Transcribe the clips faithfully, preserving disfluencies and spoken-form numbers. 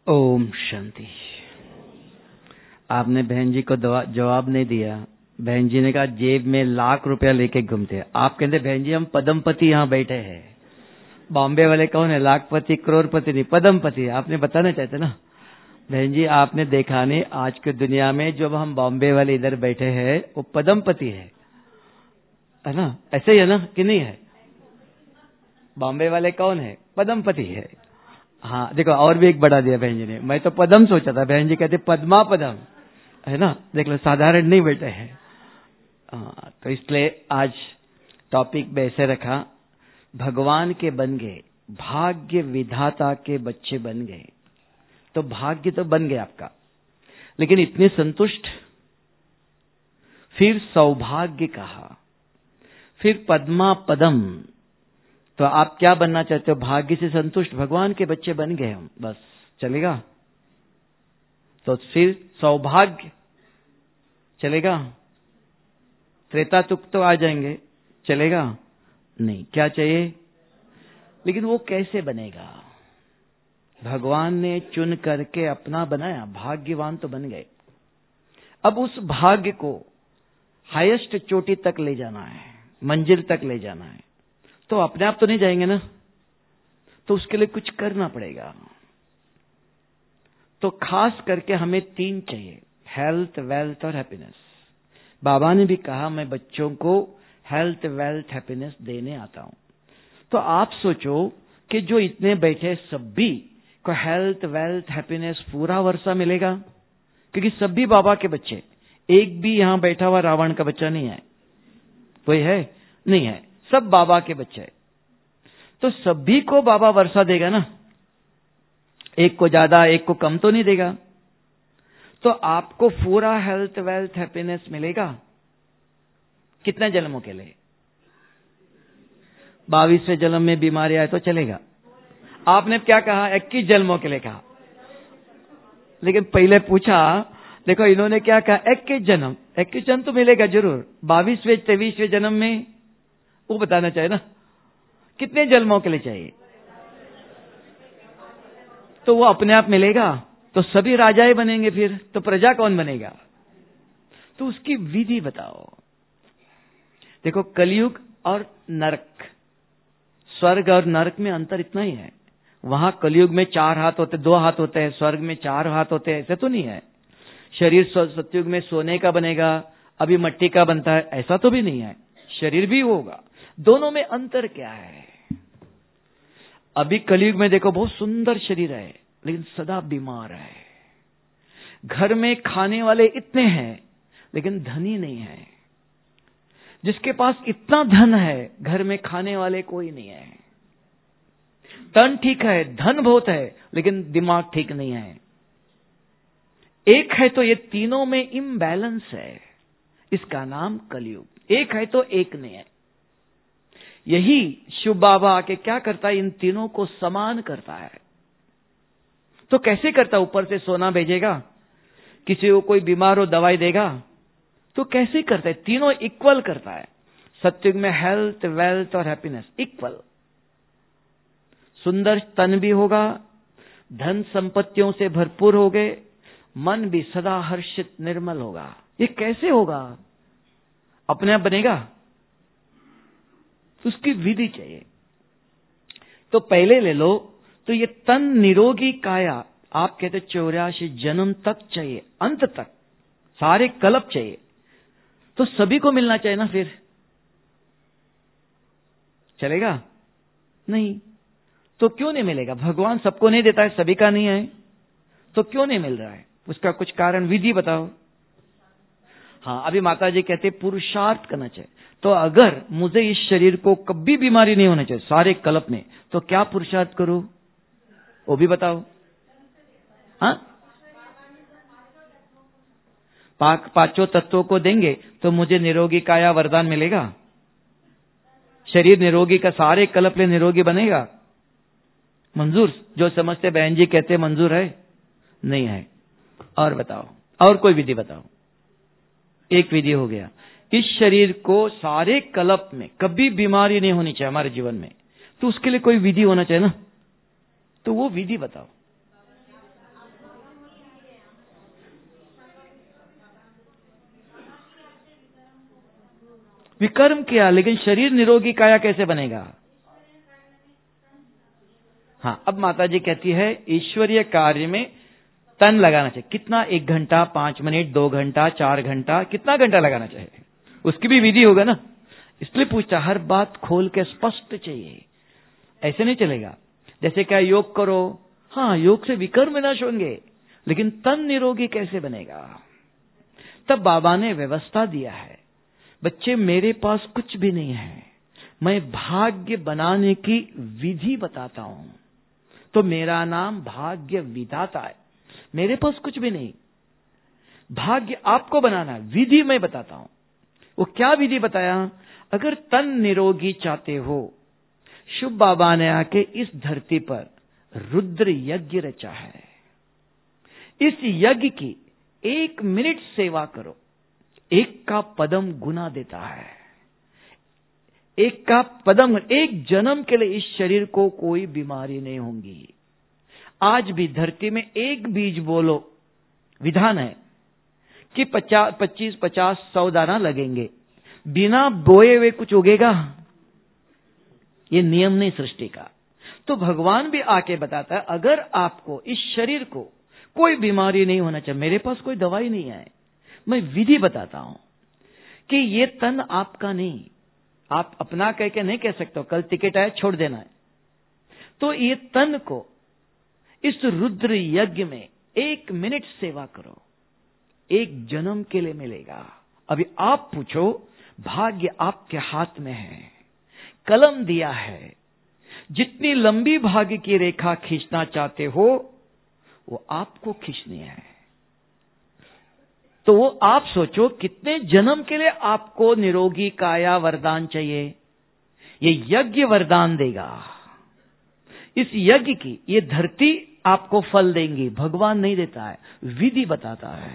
ओम शांति। आपने बहन जी को जवाब नहीं दिया। बहन जी ने कहा जेब में लाख रुपया लेके घूमते। आप कहते बहन जी हम पद्मपति यहाँ बैठे हैं। बॉम्बे वाले कौन है? लाखपति करोड़पति नहीं, पद्मपति। आपने बताना चाहते ना बहन जी, आपने देखा नहीं आज की दुनिया में जब हम बॉम्बे वाले इधर बैठे हैं वो पद्मपति है, है ना? ऐसे ही है ना कि नहीं है? बॉम्बे वाले कौन है? पद्मपति है। हाँ देखो, और भी एक बढ़ा दिया बहन जी ने। मैं तो पद्म सोचा था, बहन जी कहते पद्मा पदम, है ना? देख लो, साधारण नहीं बैठे हैं। हाँ, तो इसलिए आज टॉपिक में ऐसे रखा, भगवान के बन गए, भाग्य विधाता के बच्चे बन गए। तो भाग्य तो बन गया आपका, लेकिन इतने संतुष्ट? फिर सौभाग्य कहा, फिर पद्मा पदम। तो आप क्या बनना चाहते हो? भाग्य से संतुष्ट, भगवान के बच्चे बन गए हम, बस चलेगा? तो फिर सौभाग्य चलेगा? त्रेता तुक तो आ जाएंगे, चलेगा? नहीं। क्या चाहिए? लेकिन वो कैसे बनेगा? भगवान ने चुन करके अपना बनाया, भाग्यवान तो बन गए। अब उस भाग्य को हाईएस्ट चोटी तक ले जाना है, मंजिल तक ले जाना है। तो अपने आप तो नहीं जाएंगे ना, तो उसके लिए कुछ करना पड़ेगा। तो खास करके हमें तीन चाहिए, हेल्थ, वेल्थ और हैप्पीनेस। बाबा ने भी कहा मैं बच्चों को हेल्थ, वेल्थ, हैप्पीनेस देने आता हूं। तो आप सोचो कि जो इतने बैठे सभी को हेल्थ, वेल्थ, हैप्पीनेस पूरा वर्षा मिलेगा? क्योंकि सभी बाबा के बच्चे, एक भी यहां बैठा हुआ रावण का बच्चा नहीं है। कोई है? नहीं है, सब बाबा के बच्चे। तो सभी को बाबा वर्षा देगा ना, एक को ज्यादा एक को कम तो नहीं देगा। तो आपको पूरा हेल्थ, वेल्थ, हैप्पीनेस मिलेगा कितने जन्मों के लिए? बाईसवें जन्म में बीमारी आए तो चलेगा? आपने क्या कहा? इक्कीस जन्मों के लिए कहा। लेकिन पहले पूछा, देखो इन्होंने क्या कहा? इक्कीस जन्म। इक्कीस जन्म तो मिलेगा जरूर। बाईसवें तेईसवें जन्म में वो बताना चाहिए ना, कितने जन्मों के लिए चाहिए? तो वो अपने आप मिलेगा तो सभी राजाएं बनेंगे, फिर तो प्रजा कौन बनेगा? तो उसकी विधि बताओ। देखो, कलयुग और नरक, स्वर्ग और नरक में अंतर इतना ही है। वहां कलयुग में चार हाथ होते, दो हाथ होते हैं, स्वर्ग में चार हाथ होते हैं, ऐसे तो नहीं है। शरीर सतयुग में सोने का बनेगा, अभी मिट्टी का बनता है, ऐसा तो भी नहीं है। शरीर भी होगा। दोनों में अंतर क्या है? अभी कलयुग में देखो बहुत सुंदर शरीर है, लेकिन सदा बीमार है। घर में खाने वाले इतने हैं, लेकिन धनी नहीं है। जिसके पास इतना धन है, घर में खाने वाले कोई नहीं है। तन ठीक है, धन बहुत है, लेकिन दिमाग ठीक नहीं है। एक है तो ये तीनों में इम्बैलेंस है, इसका नाम कलयुग। एक है तो एक नहीं है। यही शिव बाबा आके क्या करता है? इन तीनों को समान करता है। तो कैसे करता? ऊपर से सोना भेजेगा, किसी को कोई बीमार हो दवाई देगा, तो कैसे करता है? तीनों इक्वल करता है। सत्युग में हेल्थ, वेल्थ और हैप्पीनेस इक्वल। सुंदर तन भी होगा, धन संपत्तियों से भरपूर हो गए, मन भी सदा हर्षित निर्मल होगा। ये कैसे होगा? अपने आप बनेगा? तो उसकी विधि चाहिए। तो पहले ले लो, तो ये तन निरोगी काया, आप कहते चौरासी जन्म तक चाहिए, अंत तक सारे कल्प चाहिए। तो सभी को मिलना चाहिए ना, फिर चलेगा? नहीं। तो क्यों नहीं मिलेगा? भगवान सबको नहीं देता है, सभी का नहीं है, तो क्यों नहीं मिल रहा है? उसका कुछ कारण, विधि बताओ। हाँ, अभी माता जी कहते पुरुषार्थ करना चाहिए। तो अगर मुझे इस शरीर को कभी बीमारी नहीं होना चाहिए सारे कल्प में, तो क्या पुरुषार्थ करूं? वो भी बताओ। हाँ, पाक पांचों तत्वों को देंगे तो मुझे निरोगी काया वरदान मिलेगा। शरीर निरोगी का सारे कल्प ले निरोगी बनेगा। मंजूर? जो समझते बहन जी कहते मंजूर है? नहीं है। और बताओ, और कोई विधि बताओ। एक विधि हो गया, इस शरीर को सारे कल्प में कभी बीमारी नहीं होनी चाहिए हमारे जीवन में, तो उसके लिए कोई विधि होना चाहिए ना, तो वो विधि बताओ। विकर्म किया, लेकिन शरीर निरोगी काया कैसे बनेगा? हाँ, अब माता जी कहती है ईश्वरीय कार्य में तन लगाना चाहिए। कितना? एक घंटा, पांच मिनट, दो घंटा, चार घंटा, कितना घंटा लगाना चाहिए? उसकी भी विधि होगा ना। इसलिए पूछता, हर बात खोल के स्पष्ट चाहिए, ऐसे नहीं चलेगा। जैसे क्या योग करो, हाँ योग से विकर्म विनाश होंगे, लेकिन तन निरोगी कैसे बनेगा? तब बाबा ने व्यवस्था दिया है, बच्चे मेरे पास कुछ भी नहीं है, मैं भाग्य बनाने की विधि बताता हूं। तो मेरा नाम भाग्य विधाता है। मेरे पास कुछ भी नहीं, भाग्य आपको बनाना है, विधि मैं बताता हूं। वो क्या विधि बताया? अगर तन निरोगी चाहते हो, शुभ बाबा ने आके इस धरती पर रुद्र यज्ञ रचा है। इस यज्ञ की एक मिनट सेवा करो, एक का पदम गुना देता है। एक का पदम, एक जन्म के लिए इस शरीर को कोई बीमारी नहीं होगी। आज भी धरती में एक बीज बोलो, विधान है कि पचास पच्चीस पचास सौ दाना लगेंगे, बिना बोए हुए कुछ उगेगा? ये नियम नहीं सृष्टि का। तो भगवान भी आके बताता है, अगर आपको इस शरीर को कोई बीमारी नहीं होना चाहिए, मेरे पास कोई दवाई नहीं है, मैं विधि बताता हूं कि ये तन आपका नहीं, आप अपना कह के नहीं कह सकते हो, कल टिकट आया छोड़ देना है। तो ये तन को इस रुद्र यज्ञ में एक मिनट सेवा करो, एक जन्म के लिए मिलेगा। अभी आप पूछो, भाग्य आपके हाथ में है, कलम दिया है, जितनी लंबी भाग्य की रेखा खींचना चाहते हो वो आपको खींचनी है। तो वो आप सोचो कितने जन्म के लिए आपको निरोगी काया वरदान चाहिए। ये यज्ञ वरदान देगा। इस यज्ञ की ये धरती आपको फल देंगी, भगवान नहीं देता है, विधि बताता है।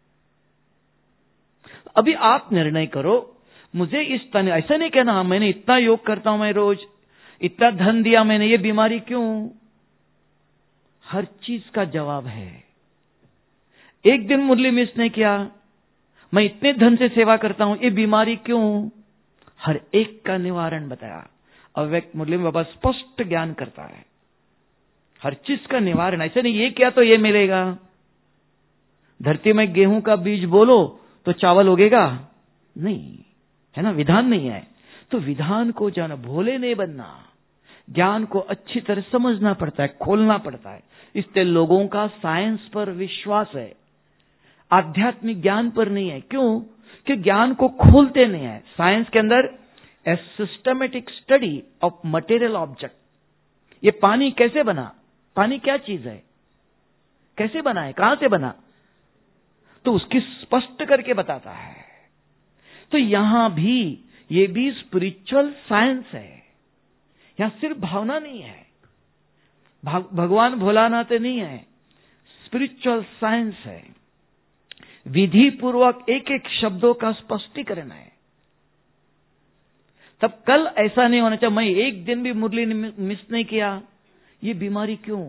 अभी आप निर्णय करो, मुझे इस तन, ऐसा नहीं कहना मैंने इतना योग करता हूं, मैं रोज इतना धन दिया मैंने, ये बीमारी क्यों? हर चीज का जवाब है। एक दिन मुरली मिस नहीं किया, मैं इतने धन से सेवा करता हूं, ये बीमारी क्यों? हर एक का निवारण बताया। अव्यक्त मुरली में बाबा स्पष्ट ज्ञान करता है, हर चीज का निवारण। ऐसे नहीं ये किया तो ये मिलेगा। धरती में गेहूं का बीज बोलो तो चावल उगेगा नहीं, है ना, विधान नहीं है। तो विधान को जाना, भोले नहीं बनना, ज्ञान को अच्छी तरह समझना पड़ता है, खोलना पड़ता है। इसलिए लोगों का साइंस पर विश्वास है, आध्यात्मिक ज्ञान पर नहीं है। क्यों? कि ज्ञान को खोलते नहीं है। साइंस के अंदर a systematic study of material object. ये पानी कैसे बना, पानी क्या चीज है, कैसे बना है, कहां से बना, तो उसकी स्पष्ट करके बताता है। तो यहां भी ये भी स्पिरिचुअल साइंस है। यहां सिर्फ भावना नहीं है, भगवान भोलानाथ नहीं है, स्पिरिचुअल साइंस है। विधि पूर्वक एक एक शब्दों का स्पष्टीकरण है। तब कल ऐसा नहीं होना चाहिए, मैं एक दिन भी मुरली मिस नहीं किया, ये बीमारी क्यों?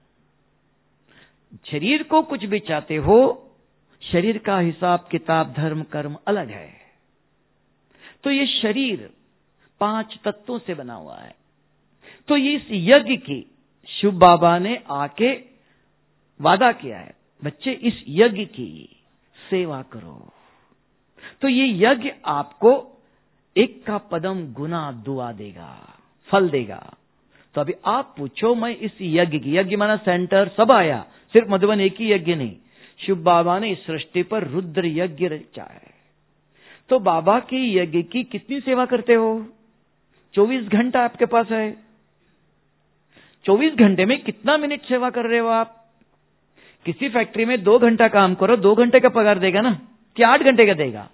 शरीर को कुछ भी चाहते हो, शरीर का हिसाब किताब धर्म कर्म अलग है। तो ये शरीर पांच तत्वों से बना हुआ है। तो ये इस यज्ञ की शिव बाबा ने आके वादा किया है, बच्चे इस यज्ञ की सेवा करो। तो ये यज्ञ आपको एक का पदम गुना दुआ देगा, फल देगा। तो अभी आप पूछो, मैं इस यज्ञ की, यज्ञ माना सेंटर सब आया, सिर्फ मधुबन एक ही यज्ञ नहीं, शिव बाबा ने इस सृष्टि पर रुद्र यज्ञ रचा है। तो बाबा की यज्ञ की कितनी सेवा करते हो? चौबीस घंटा आपके पास है। चौबीस घंटे में कितना मिनट सेवा कर रहे हो आप? किसी फैक्ट्री में दो घंटा काम करो, दो घंटे का पगार देगा ना, कि आठ घंटे का देगा?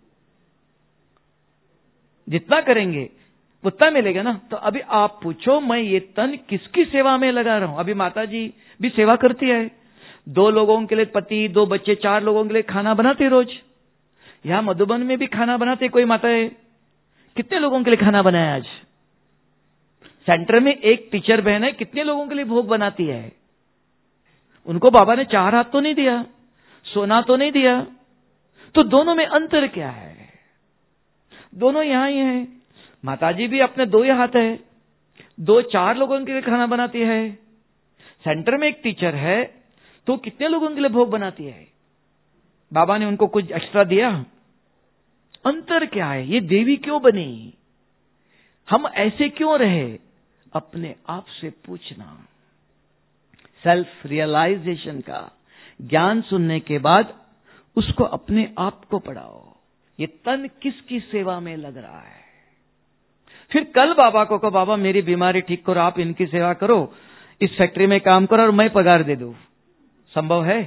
जितना करेंगे उतना मिलेगा ना। तो अभी आप पूछो, मैं ये तन किसकी सेवा में लगा रहा हूं? अभी माता जी भी सेवा करती है, दो लोगों के लिए पति, दो बच्चे, चार लोगों के लिए खाना बनाते रोज। यहां मधुबन में भी खाना बनाते कोई माता है, कितने लोगों के लिए खाना बनाया आज? सेंटर में एक टीचर बहन है, कितने लोगों के लिए भोग बनाती है? उनको बाबा ने चार हाथ तो नहीं दिया, सोना तो नहीं दिया, तो दोनों में अंतर क्या है? दोनों यहाँ ही हैं। माताजी भी अपने दो ही हाथ है, दो चार लोगों के लिए खाना बनाती है। सेंटर में एक टीचर है तो कितने लोगों के लिए भोग बनाती है? बाबा ने उनको कुछ एक्स्ट्रा दिया? अंतर क्या है? ये देवी क्यों बनी? हम ऐसे क्यों रहे? अपने आप से पूछना। सेल्फ रियलाइजेशन का ज्ञान सुनने के बाद उसको अपने आप को पढ़ाओ, ये तन किसकी सेवा में लग रहा है। फिर कल बाबा को कहो, बाबा मेरी बीमारी ठीक करो, आप इनकी सेवा करो, इस फैक्ट्री में काम करो और मैं पगार दे दूं। संभव है?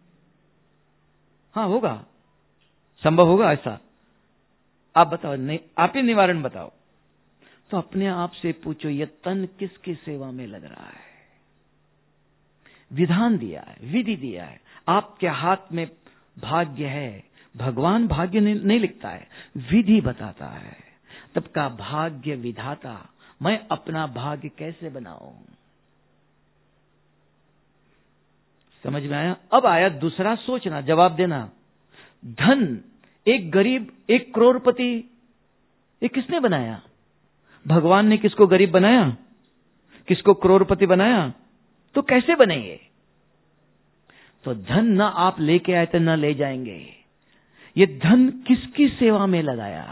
हाँ होगा, संभव होगा ऐसा? आप बताओ, नहीं आप ही निवारण बताओ। तो अपने आप से पूछो, ये तन किसकी सेवा में लग रहा है? विधान दिया है, विधि दिया है, आपके हाथ में भाग्य है। भगवान भाग्य नहीं लिखता है, विधि बताता है। तब का भाग्य विधाता, मैं अपना भाग्य कैसे बनाऊं? समझ में आया? अब आया दूसरा सोचना, जवाब देना। धन, एक गरीब एक करोड़पति, ये किसने बनाया? भगवान ने किसको गरीब बनाया, किसको करोड़पति बनाया? तो कैसे बनेंगे? तो धन न आप लेके आए थे न ले जाएंगे। ये धन किसकी सेवा में लगाया?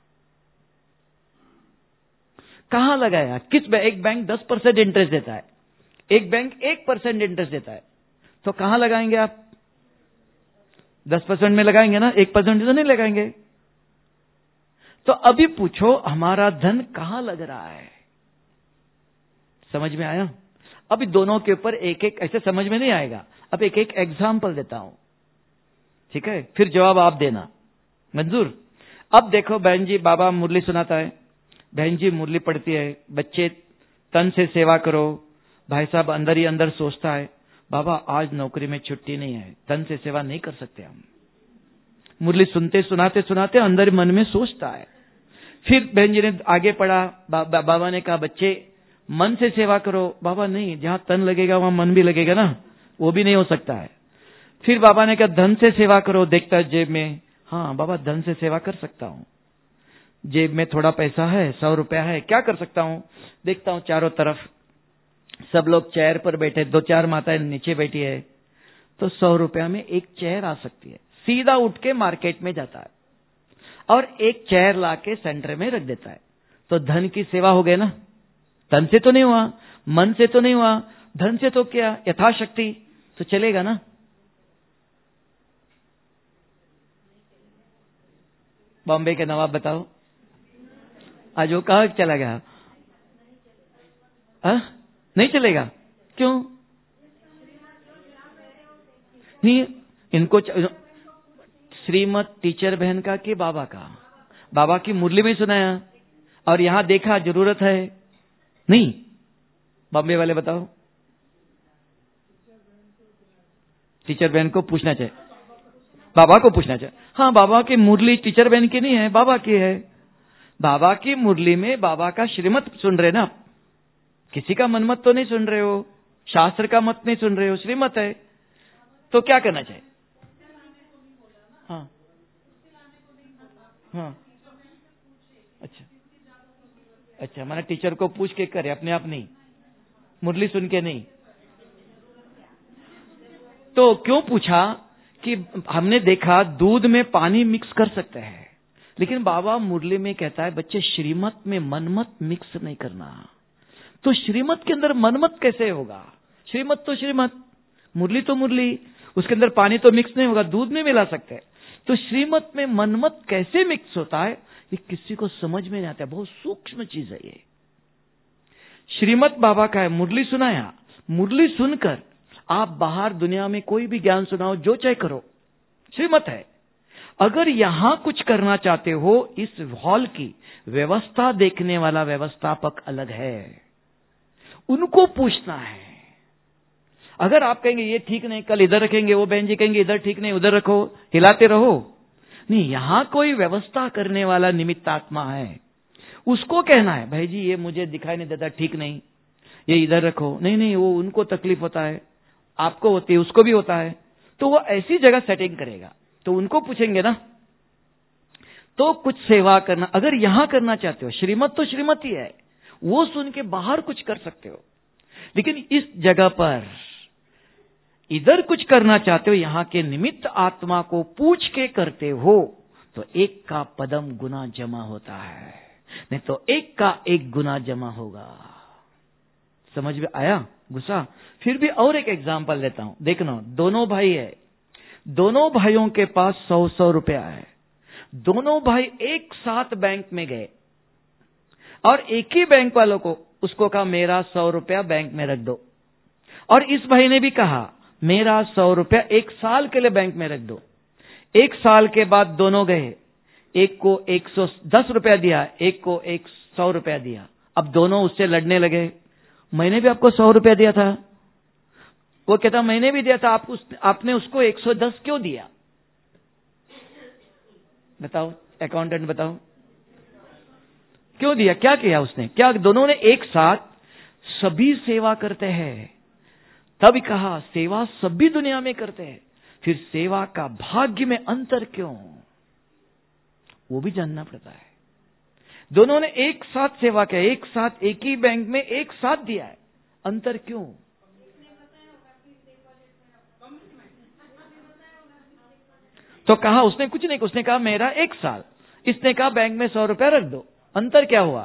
कहां लगाया? किस बैंक? एक बैंक दस परसेंट इंटरेस्ट देता है, एक बैंक एक परसेंट इंटरेस्ट देता है, तो कहां लगाएंगे आप? दस परसेंट में लगाएंगे ना, एक परसेंट तो नहीं लगाएंगे। तो अभी पूछो, हमारा धन कहां लग रहा है? समझ में आया? अभी दोनों के ऊपर एक एक, ऐसे समझ में नहीं आएगा। अब एक एक एग्जाम्पल देता हूं, ठीक है? फिर जवाब आप देना, मंजूर? अब देखो बहन जी, बाबा मुरली सुनाता है, बहन जी मुरली पढ़ती है, बच्चे तन से सेवा करो, भाई साहब अंदर ही अंदर सोचता है, बाबा आज नौकरी में छुट्टी नहीं है, तन से सेवा नहीं कर सकते हम। मुरली सुनते सुनाते सुनाते अंदर मन में सोचता है। फिर बहन जी ने आगे पढ़ा, बा, बा, बाबा ने कहा बच्चे मन से सेवा करो। बाबा नहीं, जहां तन लगेगा वहां मन भी लगेगा ना, वो भी नहीं हो सकता है। फिर बाबा ने कहा धन से सेवा करो, देखता है जेब में, हाँ बाबा धन से सेवा कर सकता हूं, जेब में थोड़ा पैसा है, सौ रुपया है, क्या कर सकता हूं? देखता हूं चारों तरफ सब लोग चेयर पर बैठे, दो चार माताएं नीचे बैठी है, तो सौ रुपया में एक चेयर आ सकती है। सीधा उठ के मार्केट में जाता है और एक चेयर लाके सेंटर में रख देता है। तो धन की सेवा हो गई ना? तन से तो नहीं हुआ, मन से तो नहीं हुआ, धन से तो क्या, यथाशक्ति तो चलेगा ना? बॉम्बे के नवाब बताओ, आज वो कहा चला गया? आ? नहीं चलेगा, क्यों नहीं? इनको श्रीमत टीचर बहन का कि बाबा का? बाबा की मुरली में सुनाया और यहां देखा जरूरत है नहीं। बॉम्बे वाले बताओ, टीचर बहन को पूछना चाहिए, बाबा को पूछना चाहिए। हाँ, बाबा की मुरली टीचर बहन की नहीं है, बाबा की है। बाबा की मुरली में बाबा का श्रीमत सुन रहे ना, किसी का मनमत तो नहीं सुन रहे हो, शास्त्र का मत नहीं सुन रहे हो, श्रीमत है। तो क्या करना चाहिए? हाँ हाँ, अच्छा अच्छा, मैंने टीचर को पूछ के करे, अपने आप नहीं, मुरली सुन के नहीं। तो क्यों पूछा? कि हमने देखा दूध में पानी मिक्स कर सकते हैं, लेकिन बाबा मुरली में कहता है बच्चे श्रीमत में मनमत मिक्स नहीं करना। तो श्रीमत के अंदर मनमत कैसे होगा? श्रीमत तो श्रीमत, मुरली तो मुरली, उसके अंदर पानी तो मिक्स नहीं होगा, दूध नहीं मिला सकते। तो श्रीमत में मनमत कैसे मिक्स होता है, ये किसी को समझ में नहीं आता, बहुत सूक्ष्म चीज है ये। श्रीमत बाबा का है, मुरली सुनाया, मुरली सुनकर आप बाहर दुनिया में कोई भी ज्ञान सुनाओ, जो चाहे करो, श्रीमत है। अगर यहां कुछ करना चाहते हो, इस हॉल की व्यवस्था देखने वाला व्यवस्थापक अलग है, उनको पूछना है। अगर आप कहेंगे ये ठीक नहीं, कल इधर रखेंगे, वो बहन जी कहेंगे इधर ठीक नहीं, उधर रखो, हिलाते रहो, नहीं, यहां कोई व्यवस्था करने वाला निमित्तात्मा है, उसको कहना है भाई जी ये मुझे दिखाई नहीं देता, ठीक नहीं, ये इधर रखो। नहीं नहीं, वो उनको तकलीफ होता है, आपको होती है, उसको भी होता है, तो वो ऐसी जगह सेटिंग करेगा। तो उनको पूछेंगे ना। तो कुछ सेवा करना, अगर यहां करना चाहते हो, श्रीमत तो श्रीमत ही है, वो सुन के बाहर कुछ कर सकते हो, लेकिन इस जगह पर इधर कुछ करना चाहते हो, यहां के निमित्त आत्मा को पूछ के करते हो, तो एक का पदम गुना जमा होता है, नहीं तो एक का एक गुना जमा होगा। समझ में आया गुस्सा? फिर भी और एक एग्जाम्पल लेता हूं, देखना। दोनों भाई है, दोनों भाइयों के पास सौ सौ रुपया है, दोनों भाई एक साथ बैंक में गए और एक ही बैंक वालों को उसको कहा मेरा सौ रुपया बैंक में रख दो, और इस भाई ने भी कहा मेरा सौ रुपया एक साल के लिए बैंक में रख दो। एक साल के बाद दोनों गए, एक को एक सौ दस रुपया दिया, एक को एक सौ रुपया दिया। अब दोनों उससे लड़ने लगे, मैंने भी आपको सौ रुपया दिया था, वो कहता मैंने भी दिया था, आप उस, आपने उसको एक सौ दस क्यों दिया? बताओ अकाउंटेंट, बताओ क्यों दिया, क्या किया उसने? क्या दोनों ने एक साथ सभी सेवा करते हैं? तब कहा सेवा सभी दुनिया में करते हैं, फिर सेवा का भाग्य में अंतर क्यों, वो भी जानना पड़ता है। दोनों ने एक साथ सेवा किया, एक साथ एक ही बैंक में एक साथ दिया है, अंतर क्यों? तो कहा उसने कुछ नहीं, उसने कहा मेरा एक साल, इसने कहा बैंक में सौ रुपया रख दो, अंतर क्या हुआ?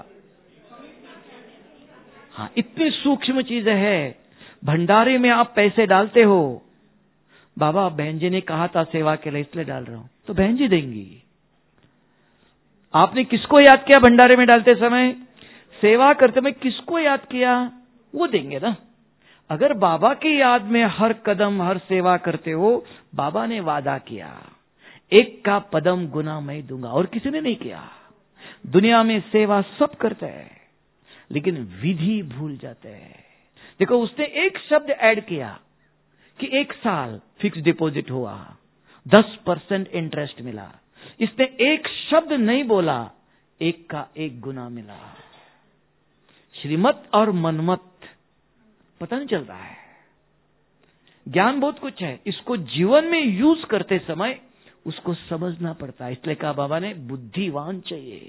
हाँ, इतनी सूक्ष्म चीज है। भंडारे में आप पैसे डालते हो, बाबा बहन जी ने कहा था सेवा के लिए इसलिए डाल रहा हूं, तो बहन जी देंगी। आपने किसको याद किया भंडारे में डालते समय? सेवा करते में किसको याद किया? वो देंगे ना। अगर बाबा की याद में हर कदम हर सेवा करते हो, बाबा ने वादा किया एक का पदम गुना मैं दूंगा, और किसी ने नहीं किया। दुनिया में सेवा सब करते हैं, लेकिन विधि भूल जाते हैं। देखो उसने एक शब्द ऐड किया कि एक साल फिक्स डिपॉजिट हुआ, दस परसेंट इंटरेस्ट मिला। इसने एक शब्द नहीं बोला, एक का एक गुना मिला। श्रीमत और मनमत पता नहीं चलता है। ज्ञान बहुत कुछ है, इसको जीवन में यूज करते समय उसको समझना पड़ता है। इसलिए कहा बाबा ने बुद्धिवान चाहिए,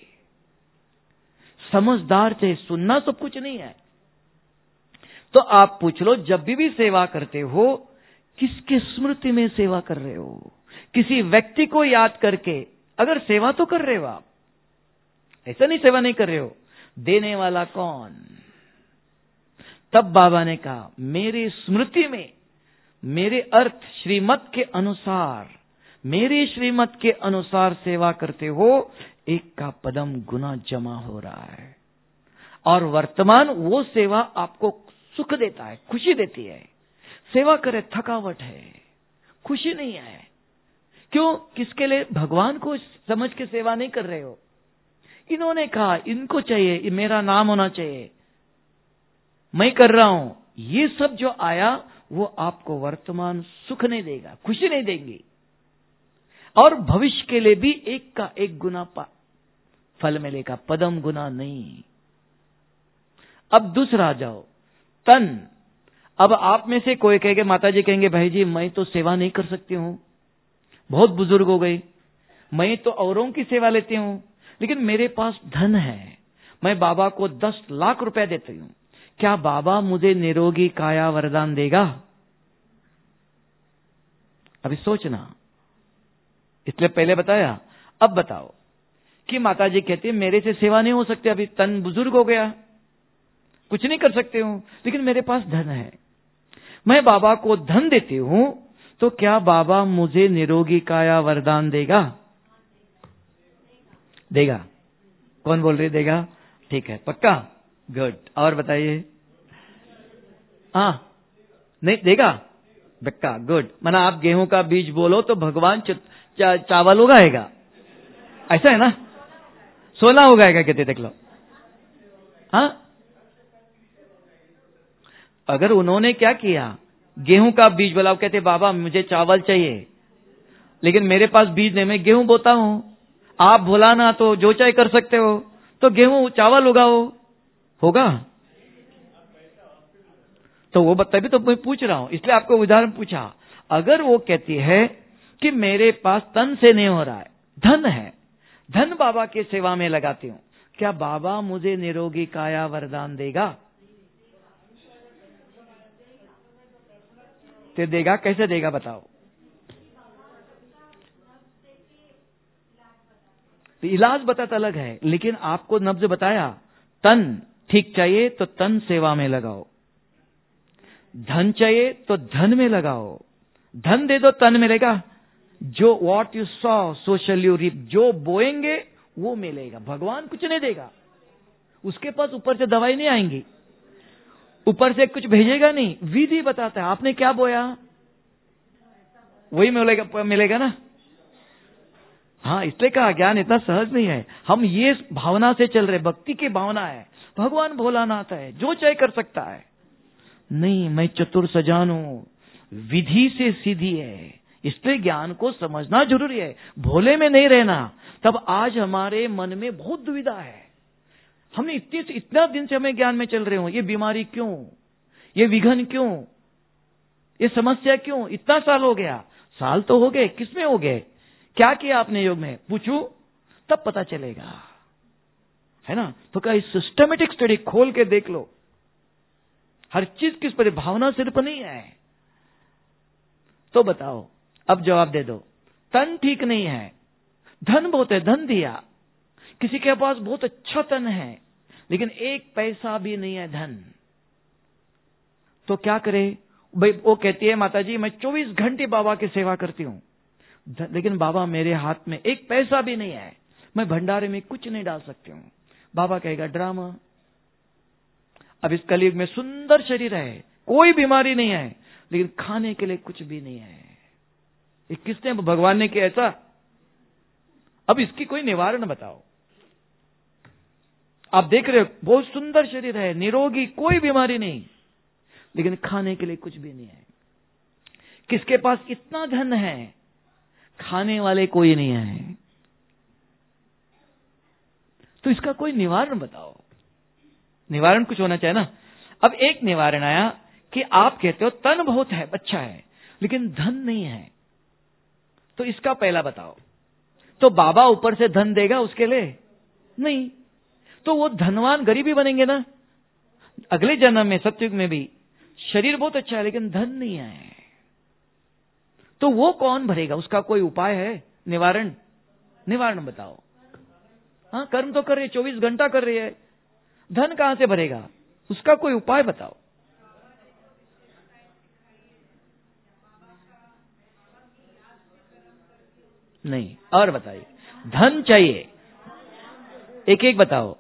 समझदार चाहिए, सुनना सब कुछ नहीं है। तो आप पूछ लो, जब भी भी सेवा करते हो, किसके स्मृति में सेवा कर रहे हो? किसी व्यक्ति को याद करके। अगर सेवा तो कर रहे हो आप, ऐसा नहीं सेवा नहीं कर रहे हो, देने वाला कौन? तब बाबा ने कहा मेरे स्मृति में, मेरे अर्थ श्रीमत के अनुसार, मेरे श्रीमत के अनुसार सेवा करते हो, एक का पदम गुना जमा हो रहा है। और वर्तमान वो सेवा आपको सुख देता है, खुशी देती है। सेवा करे थकावट है, खुशी नहीं है। क्यों? किसके लिए? भगवान को समझ के सेवा नहीं कर रहे हो। इन्होंने कहा इनको चाहिए, मेरा नाम होना चाहिए, मैं कर रहा हूं। ये सब जो आया वो आपको वर्तमान सुख नहीं देगा, खुशी नहीं देंगी, और भविष्य के लिए भी एक का एक गुना पा फल मिलेगा, पदम गुना नहीं। अब दूसरा जाओ, तन। अब आप में से कोई कहेंगे, माता जी कहेंगे भाई जी मैं तो सेवा नहीं कर सकती हूं, बहुत बुजुर्ग हो गई, मैं तो औरों की सेवा लेती हूं, लेकिन मेरे पास धन है, मैं बाबा को दस लाख रुपया देती हूं, क्या बाबा मुझे निरोगी काया वरदान देगा? अभी सोचना, इसलिए पहले बताया। अब बताओ कि माता जी कहती है मेरे से सेवा नहीं हो सकती, अभी तन बुजुर्ग हो गया, कुछ नहीं कर सकते हूं, लेकिन मेरे पास धन है, मैं बाबा को धन देती हूं, तो क्या बाबा मुझे निरोगी काया वरदान देगा? देगा। कौन बोल रही देगा? ठीक है, पक्का, गुड। और बताइए। हाँ, नहीं देगा? पक्का, गुड। माना आप गेहूं का बीज बोलो तो भगवान चा, चावल उगाएगा, ऐसा है ना? सोना उगाएगा कहते, देख लो। हाँ, अगर उन्होंने क्या किया, गेहूं का बीज बोला, कहते बाबा मुझे चावल चाहिए, लेकिन मेरे पास बीज नहीं, मैं गेहूं बोता हूं, आप भोला ना तो जो चाहे कर सकते हो, तो गेहूं चावल उगाओ, होगा? तो वो तभी तो मैं पूछ रहा हूं, इसलिए आपको उदाहरण पूछा। अगर वो कहती है कि मेरे पास तन से नहीं हो रहा है, धन है, धन बाबा के सेवा में लगाती हूं, क्या बाबा मुझे निरोगी काया वरदान देगा? तो देगा, कैसे देगा बताओ? तो इलाज बताता अलग है, लेकिन आपको नब्ज बताया, तन ठीक चाहिए तो तन सेवा में लगाओ, धन चाहिए तो धन में लगाओ। धन दे दो तन मिलेगा, जो what you sow so shall you reap, जो बोएंगे वो मिलेगा। भगवान कुछ नहीं देगा, उसके पास ऊपर से दवाई नहीं आएंगी, ऊपर से कुछ भेजेगा नहीं, विधि बताता है। आपने क्या बोया वही मिलेगा, मिलेगा ना। हाँ, इसलिए कहा ज्ञान इतना सहज नहीं है। हम ये भावना से चल रहे, भक्ति की भावना है, भगवान भोलानाथ है, जो चाहे कर सकता है। नहीं, मैं चतुर सजान हूं, विधि से सीधी है, इसलिए ज्ञान को समझना जरूरी है, भोले में नहीं रहना। तब आज हमारे मन में बहुत दुविधा है, हमने इतने इतना दिन से हमें ज्ञान में चल रहे हो, ये बीमारी क्यों, ये विघन क्यों, ये समस्या क्यों, इतना साल हो गया। साल तो हो गए, किसमें हो गए, क्या किया आपने योग में, पूछूं तब पता चलेगा, है ना। तो क्या इस सिस्टमेटिक स्टडी खोल के देख लो, हर चीज किस पर, भावना सिर्फ नहीं है। तो बताओ, अब जवाब दे दो। तन ठीक नहीं है, धन बहुत है, धन दिया, किसी के पास बहुत अच्छा तन है लेकिन एक पैसा भी नहीं है धन, तो क्या करे भाई? वो कहती है, माता जी मैं चौबीस घंटे बाबा की सेवा करती हूं, लेकिन बाबा मेरे हाथ में एक पैसा भी नहीं है, मैं भंडारे में कुछ नहीं डाल सकती हूं। बाबा कहेगा ड्रामा। अब इस कलयुग में सुंदर शरीर है, कोई बीमारी नहीं है, लेकिन खाने के लिए कुछ भी नहीं है। ये किसने, भगवान ने किया ऐसा? अब इसकी कोई निवारण बताओ। आप देख रहे हो, बहुत सुंदर शरीर है, निरोगी, कोई बीमारी नहीं, लेकिन खाने के लिए कुछ भी नहीं है। किसके पास इतना धन है, खाने वाले कोई नहीं है, तो इसका कोई निवारण बताओ। निवारण कुछ होना चाहिए ना। अब एक निवारण आया कि आप कहते हो तन बहुत है, अच्छा है, लेकिन धन नहीं है, तो इसका पहला बताओ। तो बाबा ऊपर से धन देगा उसके लिए? नहीं, तो वो धनवान गरीबी बनेंगे ना अगले जन्म में, सतयुग में भी। शरीर बहुत अच्छा है लेकिन धन नहीं है, तो वो कौन भरेगा? उसका कोई उपाय है, निवारण? निवारण बताओ। हाँ, कर्म तो कर रही है, चौबीस घंटा कर रही है, धन कहां से भरेगा? उसका कोई उपाय बताओ। नहीं, और बताइए। धन चाहिए, एक एक बताओ।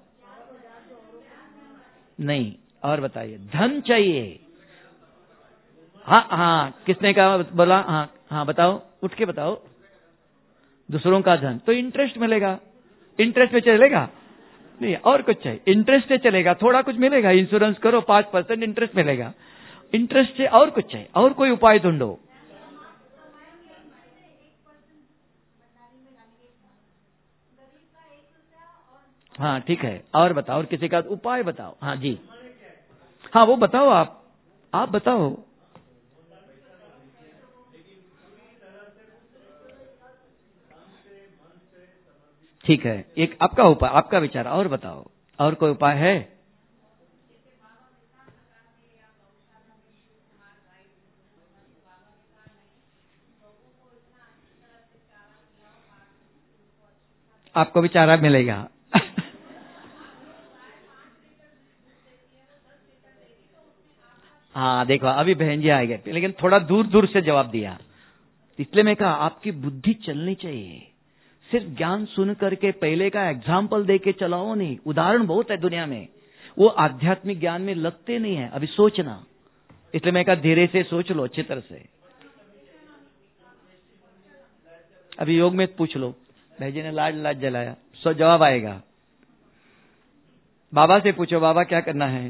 नहीं, और बताइए। धन चाहिए। हाँ हाँ, किसने कहा, बोला? हाँ हाँ, बताओ, उठ के बताओ। दूसरों का धन तो इंटरेस्ट मिलेगा, इंटरेस्ट में चलेगा नहीं, और कुछ चाहिए? इंटरेस्ट से चलेगा, थोड़ा कुछ मिलेगा, इंश्योरेंस करो, पांच परसेंट इंटरेस्ट मिलेगा, इंटरेस्ट से। और कुछ चाहिए? और कोई उपाय ढूंढो। हाँ ठीक है, और बताओ, और किसी का उपाय बताओ। हाँ जी, हाँ वो बताओ, आप आप बताओ। ठीक है, एक आपका उपाय, आपका विचार, और बताओ, और कोई उपाय है? आपको भी चारा मिलेगा। हाँ देखो, अभी बहन जी आए गए, लेकिन थोड़ा दूर दूर से जवाब दिया, इसलिए मैं कहा आपकी बुद्धि चलनी चाहिए। सिर्फ ज्ञान सुन करके पहले का एग्जाम्पल दे के चलाओ नहीं, उदाहरण बहुत है दुनिया में, वो आध्यात्मिक ज्ञान में लगते नहीं है। अभी सोचना, इसलिए मैं कहा धीरे से सोच लो, अच्छी तरह से। अभी योग में पूछ लो, भाई ने लाड लाड जलाया, सो जवाब आएगा। बाबा से पूछो, बाबा क्या करना है?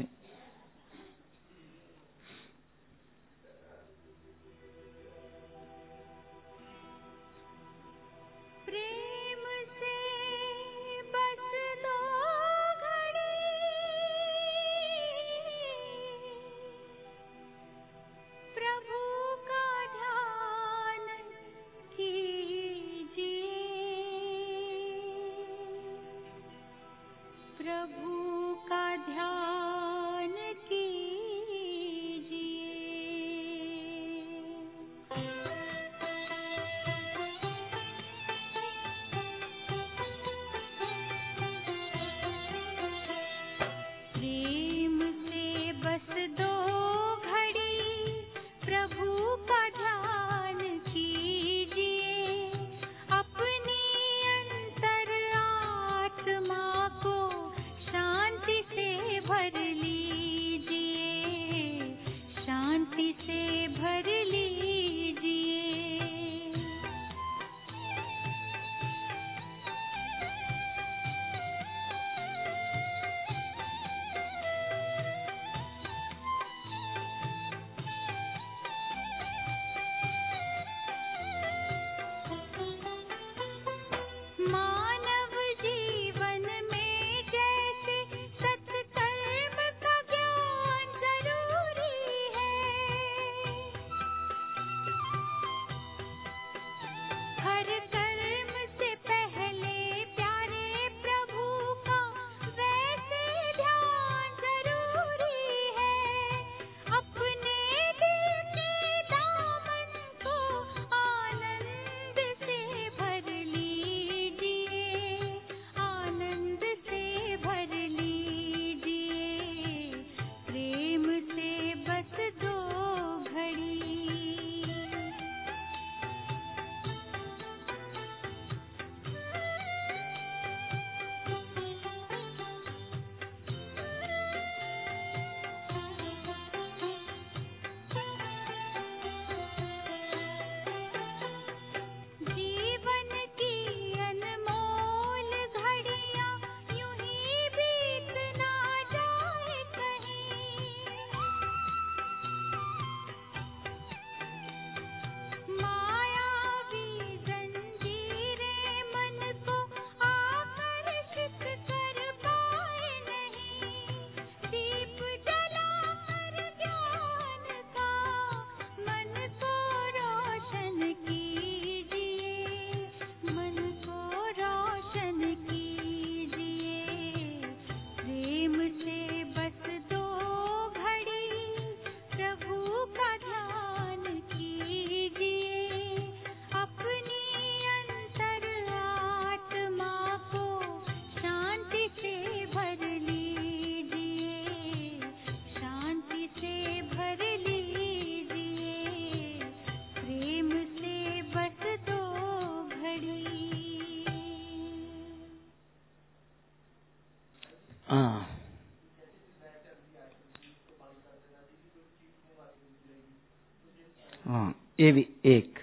ये भी एक।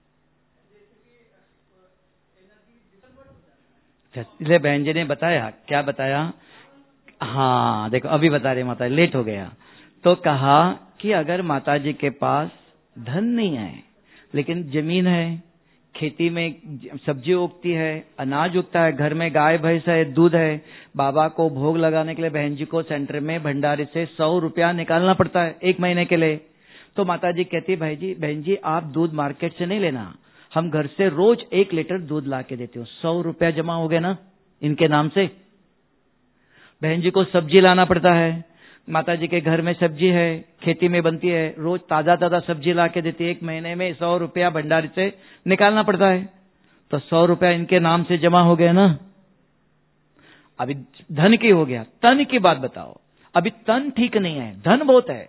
इसलिए बहन जी ने बताया, क्या बताया? हाँ देखो अभी बता रहे माता, लेट हो गया। तो कहा कि अगर माता जी के पास धन नहीं है लेकिन जमीन है, खेती में सब्जी उगती है, अनाज उगता है, घर में गाय भैंस है, दूध है, बाबा को भोग लगाने के लिए बहन जी को सेंटर में भंडारे से सौ रुपया निकालना पड़ता है एक महीने के लिए। तो माता जी कहती, भाई जी बहन जी आप दूध मार्केट से नहीं लेना, हम घर से रोज एक लीटर दूध ला के देते हो, सौ रुपया जमा हो गया ना इनके नाम से। बहन जी को सब्जी लाना पड़ता है, माता जी के घर में सब्जी है, खेती में बनती है, रोज ताजा ताजा सब्जी ला के देती है, एक महीने में सौ रुपया भंडारी से निकालना पड़ता है, तो सौ रुपया इनके नाम से जमा हो गया ना। अभी धन की हो गया, तन की बात बताओ। अभी तन ठीक नहीं है, धन बहुत है।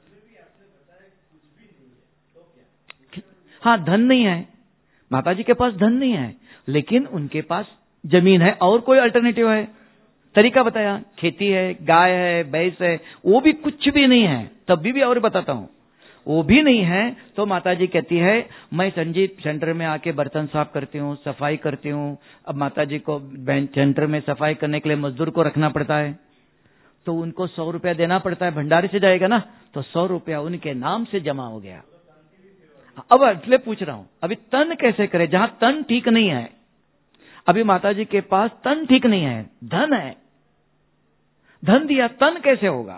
हाँ धन नहीं है, माता जी के पास धन नहीं है लेकिन उनके पास जमीन है और कोई अल्टरनेटिव है, तरीका बताया, खेती है, गाय है, भैंस है, वो भी कुछ भी नहीं है, तब भी, भी और बताता हूं, वो भी नहीं है। तो माता जी कहती है मैं संजीत सेंटर में आके बर्तन साफ करती हूँ, सफाई करती हूँ। अब माता जी को सेंटर में सफाई करने के लिए मजदूर को रखना पड़ता है, तो उनको सौ रुपया देना पड़ता है, भंडारे से जाएगा ना, तो सौ रुपया उनके नाम से जमा हो गया। अब इसलिए पूछ रहा हूं अभी तन कैसे करे, जहां तन ठीक नहीं है। अभी माता जी के पास तन ठीक नहीं है, धन है, धन दिया, तन कैसे होगा?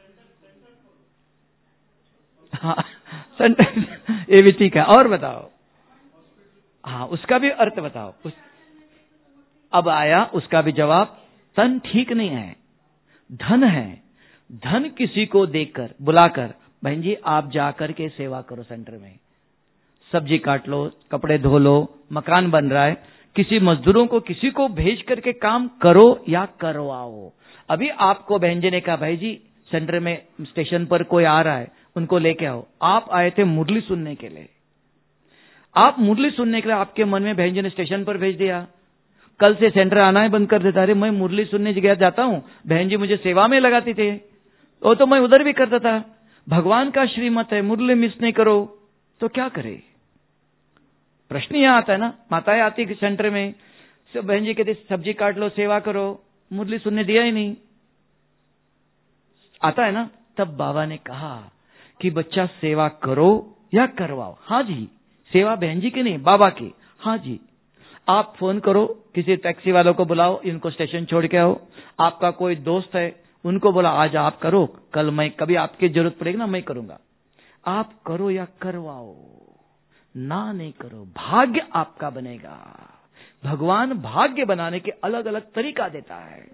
हाँ ये भी ठीक है, और बताओ। हाँ उसका भी अर्थ बताओ। उस, अब आया उसका भी जवाब, तन ठीक नहीं है, धन है, धन किसी को देकर बुलाकर, बहन जी आप जाकर के सेवा करो सेंटर में, सब्जी काट लो, कपड़े धो लो, मकान बन रहा है, किसी मजदूरों को किसी को भेज करके काम करो या करवाओ। अभी आपको बहन जी ने कहा भाई जी सेंटर में स्टेशन पर कोई आ रहा है, उनको लेके आओ। आप आए थे मुरली सुनने के लिए, आप मुरली सुनने के लिए आपके मन में बहन जी ने स्टेशन पर भेज दिया, कल से सेंटर आना ही बंद कर देता। अरे मैं मुरली सुनने गया जाता हूं, बहन जी मुझे सेवा में लगाती थे, वो तो मैं उधर भी करता था, भगवान का श्रीमत है, मुरली मिस नहीं करो, तो क्या करे? प्रश्न यहां आता है ना। माताएं आती सेंटर में, बहन जी कहते सब्जी काट लो, सेवा करो, मुरली सुनने दिया ही नहीं, आता है ना। तब बाबा ने कहा कि बच्चा सेवा करो या करवाओ। हाँ जी, सेवा बहन जी की नहीं, बाबा की। हाँ जी, आप फोन करो, किसी टैक्सी वालों को बुलाओ, इनको स्टेशन छोड़ के आओ, आपका कोई दोस्त है उनको बोला आज आप करो, कल मैं, कभी आपकी जरूरत पड़ेगी ना मैं करूंगा। आप करो या करवाओ, ना नहीं करो, भाग्य आपका बनेगा। भगवान भाग्य बनाने के अलग अलग तरीका देता है।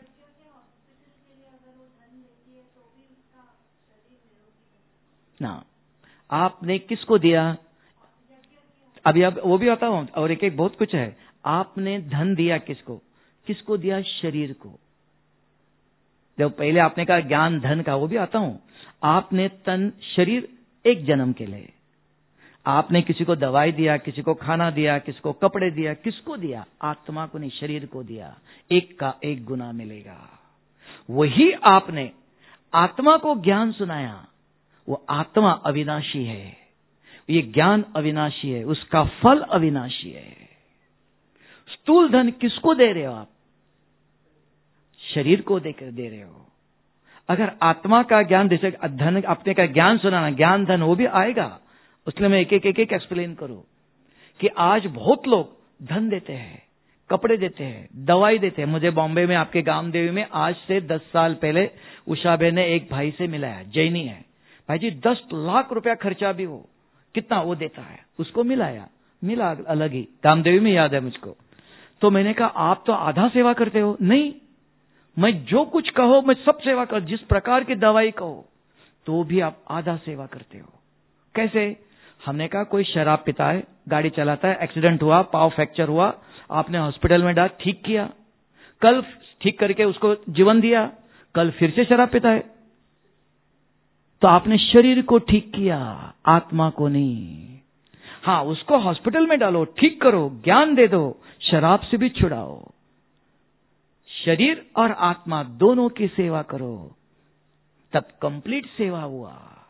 ना आपने किसको दिया, अभी अब वो भी आता हूं, और एक एक बहुत कुछ है। आपने धन दिया किसको, किसको दिया? शरीर को। जब पहले आपने कहा ज्ञान धन का, वो भी आता हूं। आपने तन शरीर एक जन्म के लिए, आपने किसी को दवाई दिया, किसी को खाना दिया, किसी को कपड़े दिया, किसको दिया? आत्मा को नहीं, शरीर को दिया। एक का एक गुना मिलेगा। वही आपने आत्मा को ज्ञान सुनाया, वो आत्मा अविनाशी है, ये ज्ञान अविनाशी है, उसका फल अविनाशी है। स्थूल धन किसको दे रहे हो आप? शरीर को देकर दे रहे हो। अगर आत्मा का ज्ञान, जैसे धन अपने का ज्ञान सुनाना, ज्ञान धन वो भी आएगा। उसलिए मैं एक एक एक एक एक्सप्लेन करूं कि आज बहुत लोग धन देते हैं, कपड़े देते हैं, दवाई देते हैं। मुझे बॉम्बे में आपके गामदेवी में आज से दस साल पहले उषा बहन ने एक भाई से मिलाया, जैनी है भाई जी, दस लाख रुपया खर्चा भी हो, कितना वो देता है, उसको मिलाया, मिला अलग ही, गामदेवी में याद है मुझको। तो मैंने कहा आप तो आधा सेवा करते हो। नहीं, मैं जो कुछ कहो मैं सब सेवा कर, जिस प्रकार की दवाई कहो तो भी आप आधा सेवा करते हो। कैसे? हमने कहा कोई शराब पीता है, गाड़ी चलाता है, एक्सीडेंट हुआ, पाव फ्रैक्चर हुआ, आपने हॉस्पिटल में डाल, ठीक किया, कल ठीक करके उसको जीवन दिया, कल फिर से शराब पीता है, तो आपने शरीर को ठीक किया, आत्मा को नहीं। हाँ, उसको हॉस्पिटल में डालो, ठीक करो, ज्ञान दे दो, शराब से भी छुड़ाओ। शरीर और आत्मा दोनों की सेवा करो, तब कंप्लीट सेवा हुआ।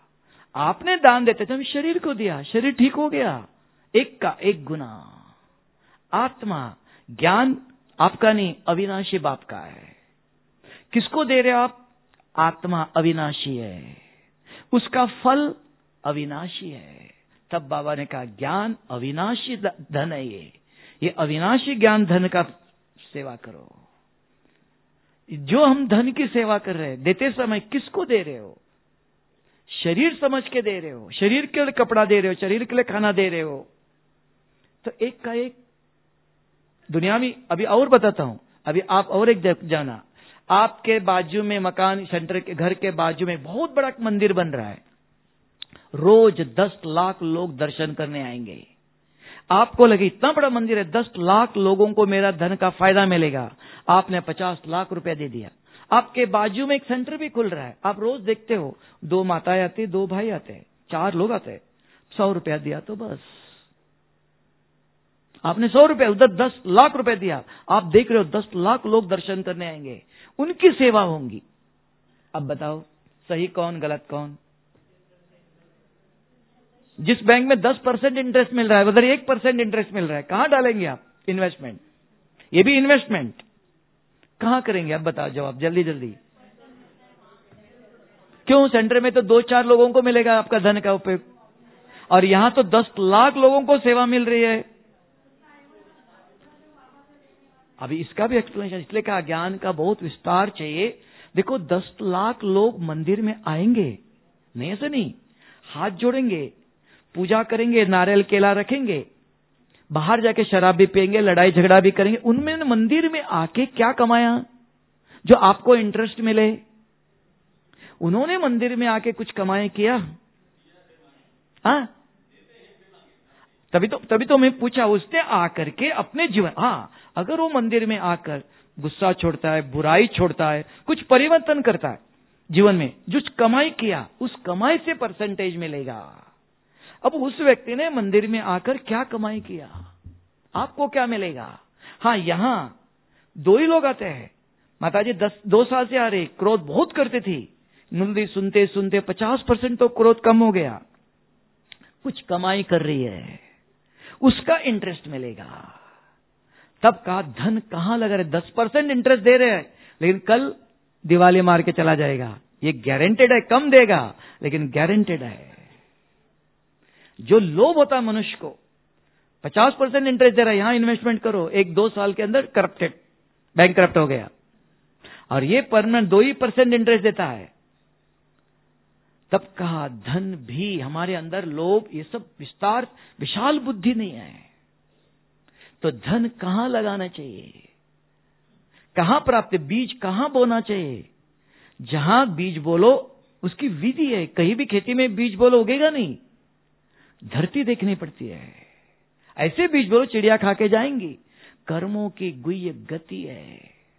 आपने दान देते थे, हम शरीर को दिया, शरीर ठीक हो गया, एक का एक गुना। आत्मा, ज्ञान आपका नहीं, अविनाशी बाप का है। किसको दे रहे हो आप? आत्मा अविनाशी है, उसका फल अविनाशी है। तब बाबा ने कहा ज्ञान अविनाशी धन है, ये ये अविनाशी ज्ञान धन का सेवा करो। जो हम धन की सेवा कर रहे हैं, देते समय किसको दे रहे हो? शरीर समझ के दे रहे हो, शरीर के लिए कपड़ा दे रहे हो, शरीर के लिए खाना दे रहे हो, तो एक का एक। दुनिया में अभी और बताता हूं, अभी आप और एक जाना, आपके बाजू में मकान, सेंटर के घर के बाजू में बहुत बड़ा मंदिर बन रहा है, रोज दस लाख लोग दर्शन करने आएंगे। आपको लगे इतना बड़ा मंदिर है, दस लाख लोगों को मेरा धन का फायदा मिलेगा, आपने पचास लाख रुपया दे दिया। आपके बाजू में एक सेंटर भी खुल रहा है, आप रोज देखते हो, दो माताएं आती, दो भाई आते हैं, चार लोग आते हैं, सौ रुपया दिया तो बस। आपने सौ रुपया, उधर दस लाख रुपया दिया, आप देख रहे हो दस लाख लोग दर्शन करने आएंगे, उनकी सेवा होंगी। अब बताओ सही कौन गलत कौन? जिस बैंक में दस परसेंट इंटरेस्ट मिल रहा है, उधर एक परसेंट इंटरेस्ट मिल रहा है, कहां डालेंगे आप इन्वेस्टमेंट? ये भी इन्वेस्टमेंट कहां करेंगे? अब बताओ जवाब जल्दी जल्दी। क्यों? सेंटर में तो दो चार लोगों को मिलेगा आपका धन का उपयोग, और यहां तो दस लाख लोगों को सेवा मिल रही है। अभी इसका भी एक्सप्लेनेशन, इसलिए कहा ज्ञान का बहुत विस्तार चाहिए। देखो दस लाख लोग मंदिर में आएंगे, नहीं ऐसे नहीं, हाथ जोड़ेंगे, पूजा करेंगे, नारियल केला रखेंगे, बाहर जाके शराब भी पिएंगे, लड़ाई झगड़ा भी करेंगे। उनमें मंदिर में आके क्या कमाया जो आपको इंटरेस्ट मिले? उन्होंने मंदिर में आके कुछ कमाए किया? हाँ, तभी तो तभी तो मैं पूछा, उसने आकर के अपने जीवन, हाँ अगर वो मंदिर में आकर गुस्सा छोड़ता है, बुराई छोड़ता है, कुछ परिवर्तन करता है जीवन में, जो कमाई किया उस कमाई से परसेंटेज मिलेगा। अब उस व्यक्ति ने मंदिर में आकर क्या कमाई किया, आपको क्या मिलेगा? हाँ, यहां दो ही लोग आते हैं, माताजी दस दो साल से आ रही, क्रोध बहुत करती थी, मुंदी सुनते सुनते पचास परसेंट तो क्रोध कम हो गया, कुछ कमाई कर रही है, उसका इंटरेस्ट मिलेगा। तब कहा धन कहां लगा रहे? दस परसेंट इंटरेस्ट दे रहे हैं, लेकिन कल दिवाली मार के चला जाएगा, ये गारंटेड है, कम देगा लेकिन गारंटेड है। जो लोभ होता है मनुष्य को, पचास परसेंट इंटरेस्ट दे रहा है, यहां इन्वेस्टमेंट करो, एक दो साल के अंदर करप्टेड, बैंक करप्ट हो गया, और ये परमानेंट दो ही परसेंट इंटरेस्ट देता है। तब कहा धन भी हमारे अंदर लोभ, ये सब विस्तार, विशाल बुद्धि नहीं है, तो धन कहां लगाना चाहिए, कहां प्राप्त, बीज कहां बोना चाहिए? जहां बीज बोलो उसकी विधि है, कहीं भी खेती में बीज बोलो उगेगा नहीं, धरती देखनी पड़ती है। ऐसे बीज बोलो चिड़िया खा के जाएंगी, कर्मों की गुह्य गति है।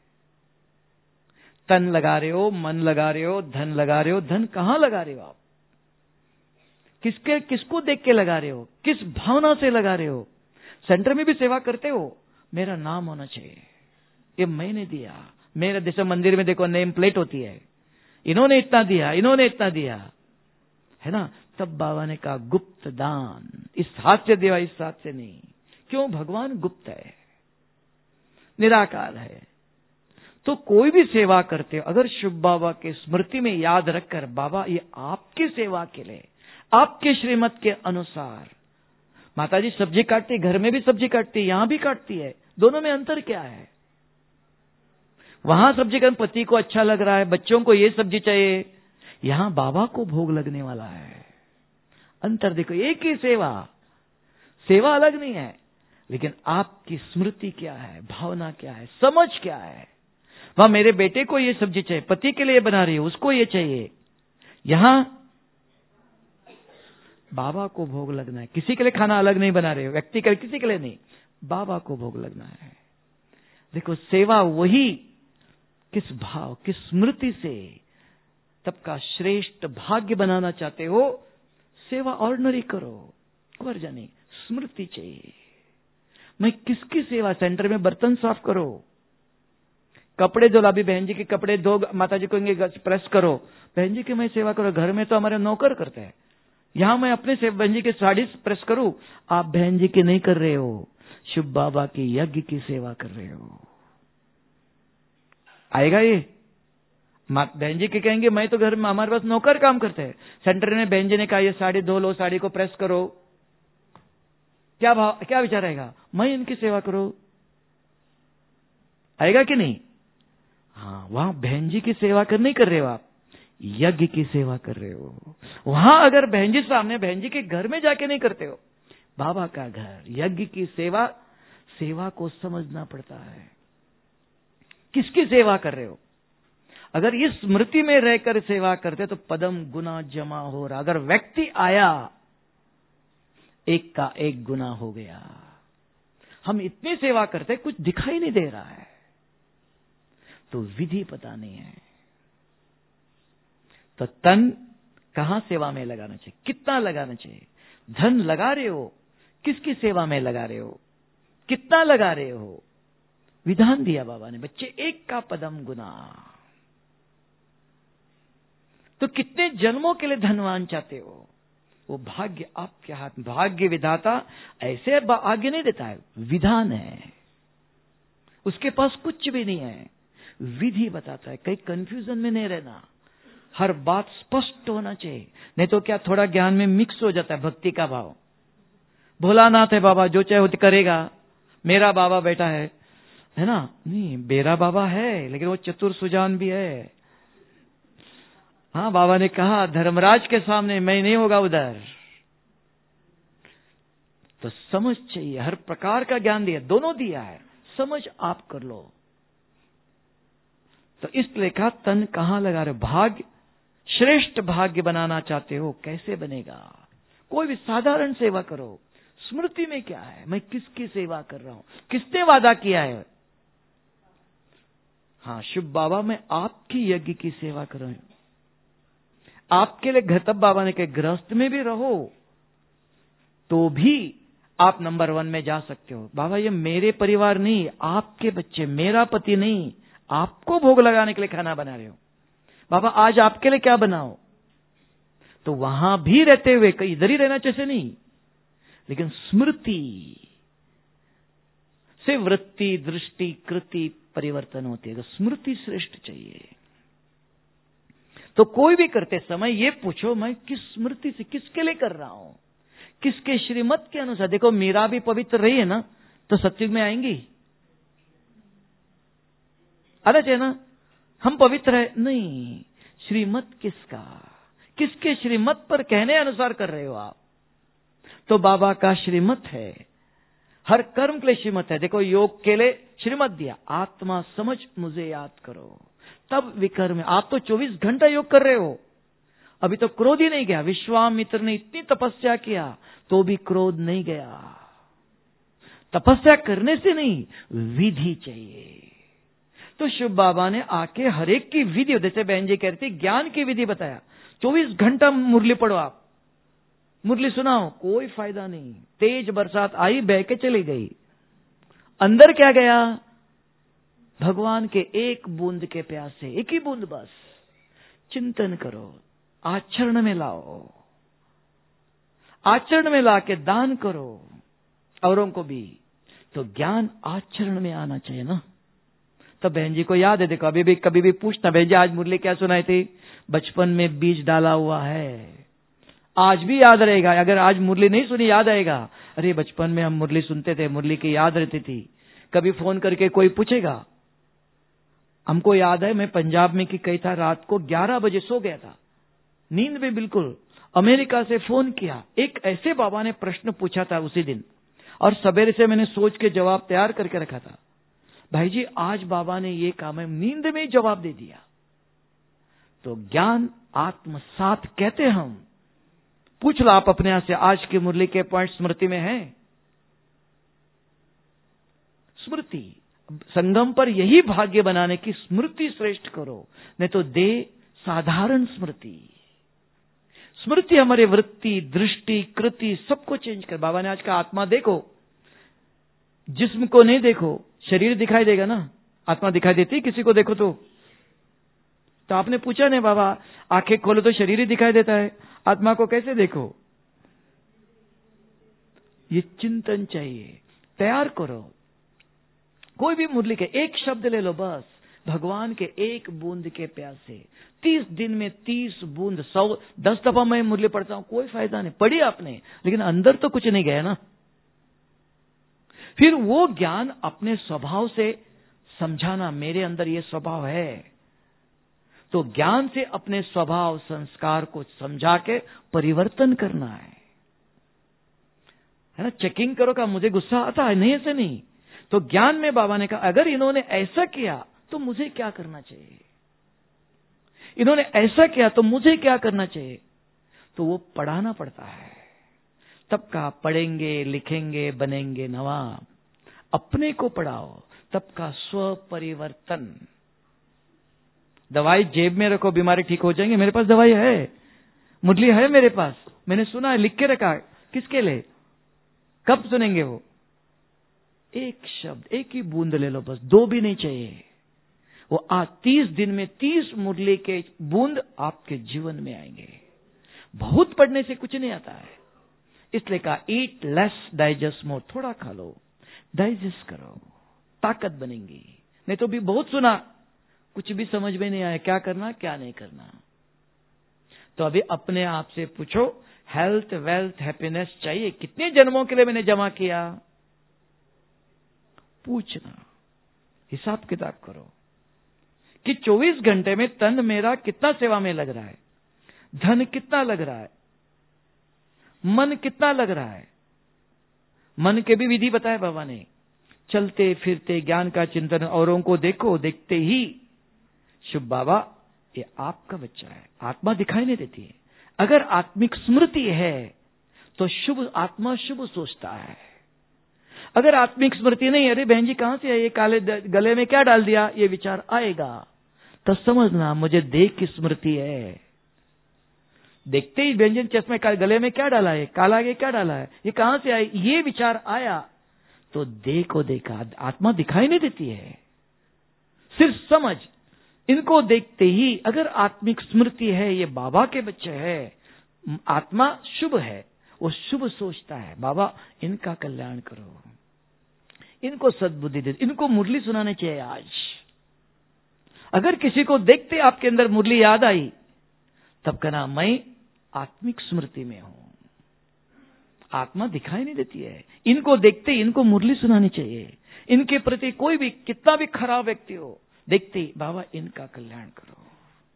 तन लगा रहे हो, मन लगा रहे हो, धन लगा रहे हो, धन कहां लगा रहे हो आप? किसके किसको देख के लगा रहे हो, किस भावना से लगा रहे हो? सेंटर में भी सेवा करते हो, मेरा नाम होना चाहिए, ये मैंने दिया, मेरे जैसे मंदिर में देखो नेम प्लेट होती है, इन्होंने इतना दिया, इन्होंने इतना दिया, है ना? तब बाबा ने कहा गुप्त दान, इस हाथ से देवा, इस हाथ से नहीं। क्यों? भगवान गुप्त है, निराकार है। तो कोई भी सेवा करते हो, अगर शिव बाबा के स्मृति में याद रखकर, बाबा ये आपकी सेवा के लिए, आपके श्रीमत के अनुसार, माताजी सब्जी काटती, घर में भी सब्जी काटती, यहां भी काटती है, दोनों में अंतर क्या है? वहां सब्जी का पति को अच्छा लग रहा है, बच्चों को ये सब्जी चाहिए, यहां बाबा को भोग लगने वाला है। अंतर देखो, एक ही सेवा, सेवा अलग नहीं है, लेकिन आपकी स्मृति क्या है, भावना क्या है, समझ क्या है? वहां मेरे बेटे को ये सब्जी चाहिए, पति के लिए बना रही है, उसको ये चाहिए, यहां बाबा को भोग लगना है। किसी के लिए खाना अलग नहीं बना रहे हो, व्यक्ति के लिए, किसी के लिए नहीं, बाबा को भोग लगना है। देखो सेवा वही, किस भाव, किस स्मृति से, तब का श्रेष्ठ भाग्य बनाना चाहते हो, सेवा ऑर्डिनरी करो, वर्जा नहीं, स्मृति चाहिए। मैं किसकी सेवा? सेंटर में बर्तन साफ करो, कपड़े धो, अभी बहन जी के कपड़े धो, माता जी कहेंगे प्रेस करो, बहन जी की मैं सेवा करो। घर में तो हमारे नौकर करते हैं, यहां मैं अपने से बहन जी की साड़ी प्रेस करूं, आप बहन जी की नहीं कर रहे हो, शिव बाबा की यज्ञ की सेवा कर रहे हो। आएगा ये? बहन जी के कहेंगे मैं तो घर में, हमारे पास नौकर काम करते हैं, सेंटर में बहन जी ने कहा ये साड़ी धो लो, साड़ी को प्रेस करो, क्या भाव, क्या विचार आएगा? मैं इनकी सेवा करो, आएगा कि नहीं? हाँ, वहां बहन जी की सेवा कर नहीं कर रहे हो आप, यज्ञ की सेवा कर रहे हो। वहां अगर बहन जी सामने, बहन जी के घर में जाके नहीं करते हो, बाबा का घर, यज्ञ की सेवा, सेवा को समझना पड़ता है। किसकी सेवा कर रहे हो? अगर इस स्मृति में रहकर सेवा करते तो पदम गुना जमा हो रहा। अगर व्यक्ति आया, एक का एक गुना हो गया। हम इतनी सेवा करते, कुछ दिखाई नहीं दे रहा है, तो विधि पता नहीं है। तो तन कहां सेवा में लगाना चाहिए, कितना लगाना चाहिए? धन लगा रहे हो, किसकी सेवा में लगा रहे हो, कितना लगा रहे हो? विधान दिया बाबा ने, बच्चे एक का पदम गुना। तो कितने जन्मों के लिए धनवान चाहते हो? वो भाग्य आपके हाथ में। भाग्य विधाता ऐसे भाग्य नहीं देता है, विधान है, उसके पास कुछ भी नहीं है, विधि बताता है। कहीं कंफ्यूजन में नहीं रहना, हर बात स्पष्ट होना चाहिए, नहीं तो क्या थोड़ा ज्ञान में मिक्स हो जाता है भक्ति का भाव। भोलानाथ है बाबा, जो चाहे वो करेगा, मेरा बाबा बैठा है, है ना? नहीं, मेरा बाबा है, लेकिन वो चतुर सुजान भी है। हाँ, बाबा ने कहा धर्मराज के सामने मैं नहीं होगा उधर। तो समझ चाहिए, हर प्रकार का ज्ञान दिया, दोनों दिया है, समझ आप कर लो। तो इसलिए कहा तन कहां लगा रहे हो? भाग्य, श्रेष्ठ भाग्य बनाना चाहते हो, कैसे बनेगा? कोई भी साधारण सेवा करो। स्मृति में क्या है, मैं किसकी सेवा कर रहा हूं, किसने वादा किया है? हाँ, शिव बाबा मैं आपकी यज्ञ की सेवा कर रहा हूं। आपके लिए घतब बाबा ने कहा गृहस्थ में भी रहो तो भी आप नंबर वन में जा सकते हो। बाबा ये मेरे परिवार नहीं, आपके बच्चे, मेरा पति नहीं, आपको भोग लगाने के लिए खाना बना रहे हो। बाबा आज आपके लिए क्या बनाओ? तो वहां भी रहते हुए, कहीं इधर ही रहना जैसे नहीं, लेकिन स्मृति से वृत्ति, दृष्टि, कृति परिवर्तन होती है। तो स्मृति श्रेष्ठ चाहिए। तो कोई भी करते समय ये पूछो मैं किस स्मृति से, किसके लिए कर रहा हूं, किसके श्रीमत के अनुसार। देखो मीरा भी पवित्र रही है ना, तो सत्युग में आएंगी, अलग है ना? हम पवित्र है नहीं, श्रीमत किसका, किसके श्रीमत पर कहने अनुसार कर रहे हो आप? तो बाबा का श्रीमत है, हर कर्म के लिए श्रीमत है। देखो योग के लिए श्रीमत दिया, आत्मा समझ मुझे याद करो, तब विकर्म। आप तो चौबीस घंटा योग कर रहे हो, अभी तो क्रोध ही नहीं गया। विश्वामित्र ने इतनी तपस्या किया तो भी क्रोध नहीं गया। तपस्या करने से नहीं, विधि चाहिए। तो शिव बाबा ने आके हर एक की विधि, जैसे बहन जी कहती ज्ञान की विधि बताया। चौबीस घंटा मुरली पढ़ो आप, मुरली सुनाओ, कोई फायदा नहीं। तेज बरसात आई, बह के चली गई, अंदर क्या गया? भगवान के एक बूंद के प्यासे, एक ही बूंद बस। चिंतन करो, आचरण में लाओ, आचरण में लाके दान करो औरों को भी। तो ज्ञान आचरण में आना चाहिए ना। तो बहन जी को याद है, देखो अभी भी कभी भी पूछना, बहन जी आज मुरली क्या सुनाई थी? बचपन में बीज डाला हुआ है, आज भी याद रहेगा। अगर आज मुरली नहीं सुनी, याद आएगा, अरे बचपन में हम मुरली सुनते थे, मुरली की याद रहती थी। कभी फोन करके कोई पूछेगा, हमको याद है मैं पंजाब में की कही था, रात को ग्यारह बजे सो गया था, नींद में बिल्कुल। अमेरिका से फोन किया, एक ऐसे बाबा ने प्रश्न पूछा था उसी दिन, और सवेरे से मैंने सोच के जवाब तैयार करके रखा था। भाई जी आज बाबा ने ये कहा, मैं नींद में ही जवाब दे दिया। तो ज्ञान आत्मसात कहते हम। पूछ लो आप अपने यहां से, आज की मुरली के पॉइंट स्मृति में है? स्मृति संगम पर यही भाग्य बनाने की स्मृति श्रेष्ठ करो, नहीं तो दे साधारण स्मृति। स्मृति हमारे वृत्ति, दृष्टि, कृति सबको चेंज कर। बाबा ने आज का आत्मा देखो, जिस्म को नहीं देखो, शरीर दिखाई देगा ना, आत्मा दिखाई देती किसी को देखो तो। तो आपने पूछा नहीं बाबा, आंखें खोलो तो शरीर ही दिखाई देता है, आत्मा को कैसे देखो? ये चिंतन चाहिए, तैयार करो। कोई भी मुरली के एक शब्द ले लो बस, भगवान के एक बूंद के प्यासे। तीस दिन में तीस बूंद, सौ दस दफा मैं मुरली पढ़ता हूं, कोई फायदा नहीं। पढ़ी आपने, लेकिन अंदर तो कुछ नहीं गया ना। फिर वो ज्ञान अपने स्वभाव से समझाना, मेरे अंदर ये स्वभाव है, तो ज्ञान से अपने स्वभाव संस्कार को समझा के परिवर्तन करना है, है ना। चेकिंग करो का मुझे गुस्सा आता है, नहीं, ऐसे नहीं। तो ज्ञान में बाबा ने कहा अगर इन्होंने ऐसा किया तो मुझे क्या करना चाहिए, इन्होंने ऐसा किया तो मुझे क्या करना चाहिए। तो वो पढ़ाना पड़ता है, तब का पढ़ेंगे, लिखेंगे, बनेंगे नवाब। अपने को पढ़ाओ, तब का स्व परिवर्तन। दवाई जेब में रखो, बीमारी ठीक हो जाएंगे। मेरे पास दवाई है, मुरली है मेरे पास, मैंने सुना है, लिख के रखा। किसके लिए, कब सुनेंगे वो? एक शब्द, एक ही बूंद ले लो बस, दो भी नहीं चाहिए। वो आज तीस दिन में तीस मुरली के बूंद आपके जीवन में आएंगे। बहुत पढ़ने से कुछ नहीं आता है, इसलिए कहा ईट लेस डाइजेस्ट मोर। थोड़ा खा लो, डाइजेस्ट करो, ताकत बनेगी। नहीं तो भी बहुत सुना, कुछ भी समझ में नहीं आया, क्या करना क्या नहीं करना। तो अभी अपने आप से पूछो, हेल्थ, वेल्थ, हैप्पीनेस चाहिए, कितने जन्मों के लिए मैंने जमा किया? पूछना, हिसाब किताब करो कि चौबीस घंटे में तन मेरा कितना सेवा में लग रहा है, धन कितना लग रहा है, मन कितना लग रहा है। मन के भी विधि बताए बाबा ने, चलते फिरते ज्ञान का चिंतन, औरों को देखो, देखते ही शुभ बाबा ये आपका बच्चा है। आत्मा दिखाई नहीं देती है, अगर आत्मिक स्मृति है तो शुभ आत्मा शुभ सोचता है। अगर आत्मिक स्मृति नहीं, अरे बहन जी कहां से है ये, काले गले में क्या डाल दिया, ये विचार आएगा तो समझना मुझे देख की स्मृति है। देखते ही व्यंजन चश्मे का गले में क्या डाला है, काला ये क्या डाला है, ये कहां से आए, ये विचार आया तो देखो, देखा, आत्मा दिखाई नहीं देती है, सिर्फ समझ। इनको देखते ही अगर आत्मिक स्मृति है, ये बाबा के बच्चे है, आत्मा शुभ है, वो शुभ सोचता है, बाबा इनका कल्याण करो, इनको सद्बुद्धि दे, इनको मुरली सुनाने चाहिए आज। अगर किसी को देखते आपके अंदर मुरली याद आई, तब कहना मैं आत्मिक स्मृति में हूं, आत्मा दिखाई नहीं देती है। इनको देखते इनको मुरली सुनानी चाहिए। इनके प्रति कोई भी कितना भी खराब व्यक्ति हो, देखते ही बाबा इनका कल्याण करो।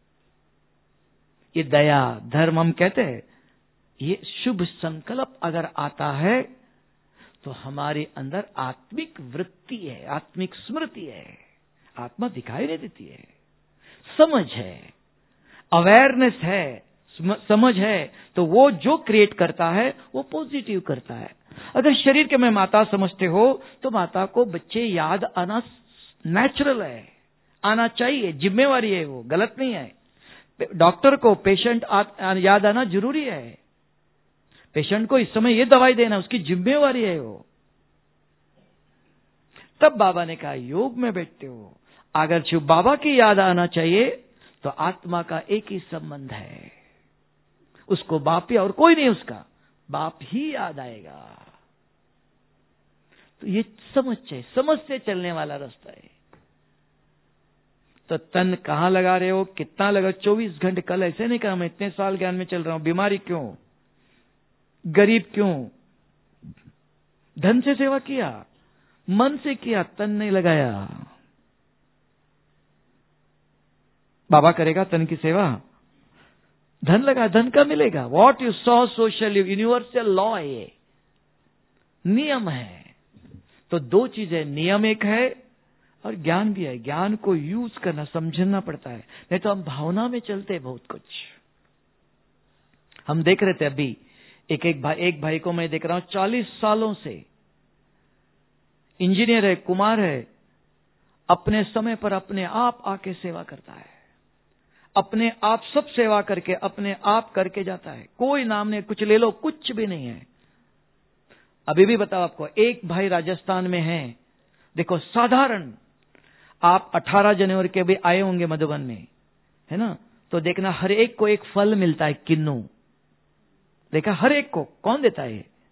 ये दया धर्म हम कहते हैं, ये शुभ संकल्प अगर आता है तो हमारे अंदर आत्मिक वृत्ति है, आत्मिक स्मृति है, आत्मा दिखाई नहीं देती है। समझ है, अवेयरनेस है, समझ है, तो वो जो क्रिएट करता है वो पॉजिटिव करता है। अगर शरीर के में माता समझते हो तो माता को बच्चे याद आना नेचुरल है, आना चाहिए, जिम्मेवारी है, वो गलत नहीं है। डॉक्टर को पेशेंट याद आना जरूरी है, पेशेंट को इस समय ये दवाई देना उसकी जिम्मेवारी है वो। तब बाबा ने कहा योग में बैठते हो, अगर शिव बाबा की याद आना चाहिए तो आत्मा का एक ही संबंध है, उसको बाप ही और कोई नहीं, उसका बाप ही याद आएगा। तो ये समझ चाहिए, समझ से चलने वाला रास्ता है। तो तन कहां लगा रहे हो, कितना लगा, चौबीस घंटे। कल ऐसे नहीं कहा मैं इतने साल ज्ञान में चल रहा हूं, बीमारी क्यों, गरीब क्यों, धन से सेवा किया, मन से किया, तन नहीं लगाया। बाबा करेगा तन की सेवा, धन लगा, धन का मिलेगा। What you sow social universal law है, ये नियम है। तो दो चीजें, नियम एक है और ज्ञान भी है। ज्ञान को यूज करना, समझना पड़ता है, नहीं तो हम भावना में चलते हैं बहुत कुछ। हम देख रहे थे अभी एक एक भाई एक भाई को मैं देख रहा हूं, चालीस सालों से इंजीनियर है, कुमार है, अपने समय पर अपने आप आके सेवा करता है, अपने आप सब सेवा करके अपने आप करके जाता है। कोई नाम नहीं, कुछ ले लो, कुछ भी नहीं है। अभी भी बताओ आपको, एक भाई राजस्थान में है, देखो साधारण, आप अठारह जनवरी के भी आए होंगे मधुबन में, है ना, तो देखना हर एक को एक फल मिलता है, किन्नू, देखा हर एक को, कौन देता है?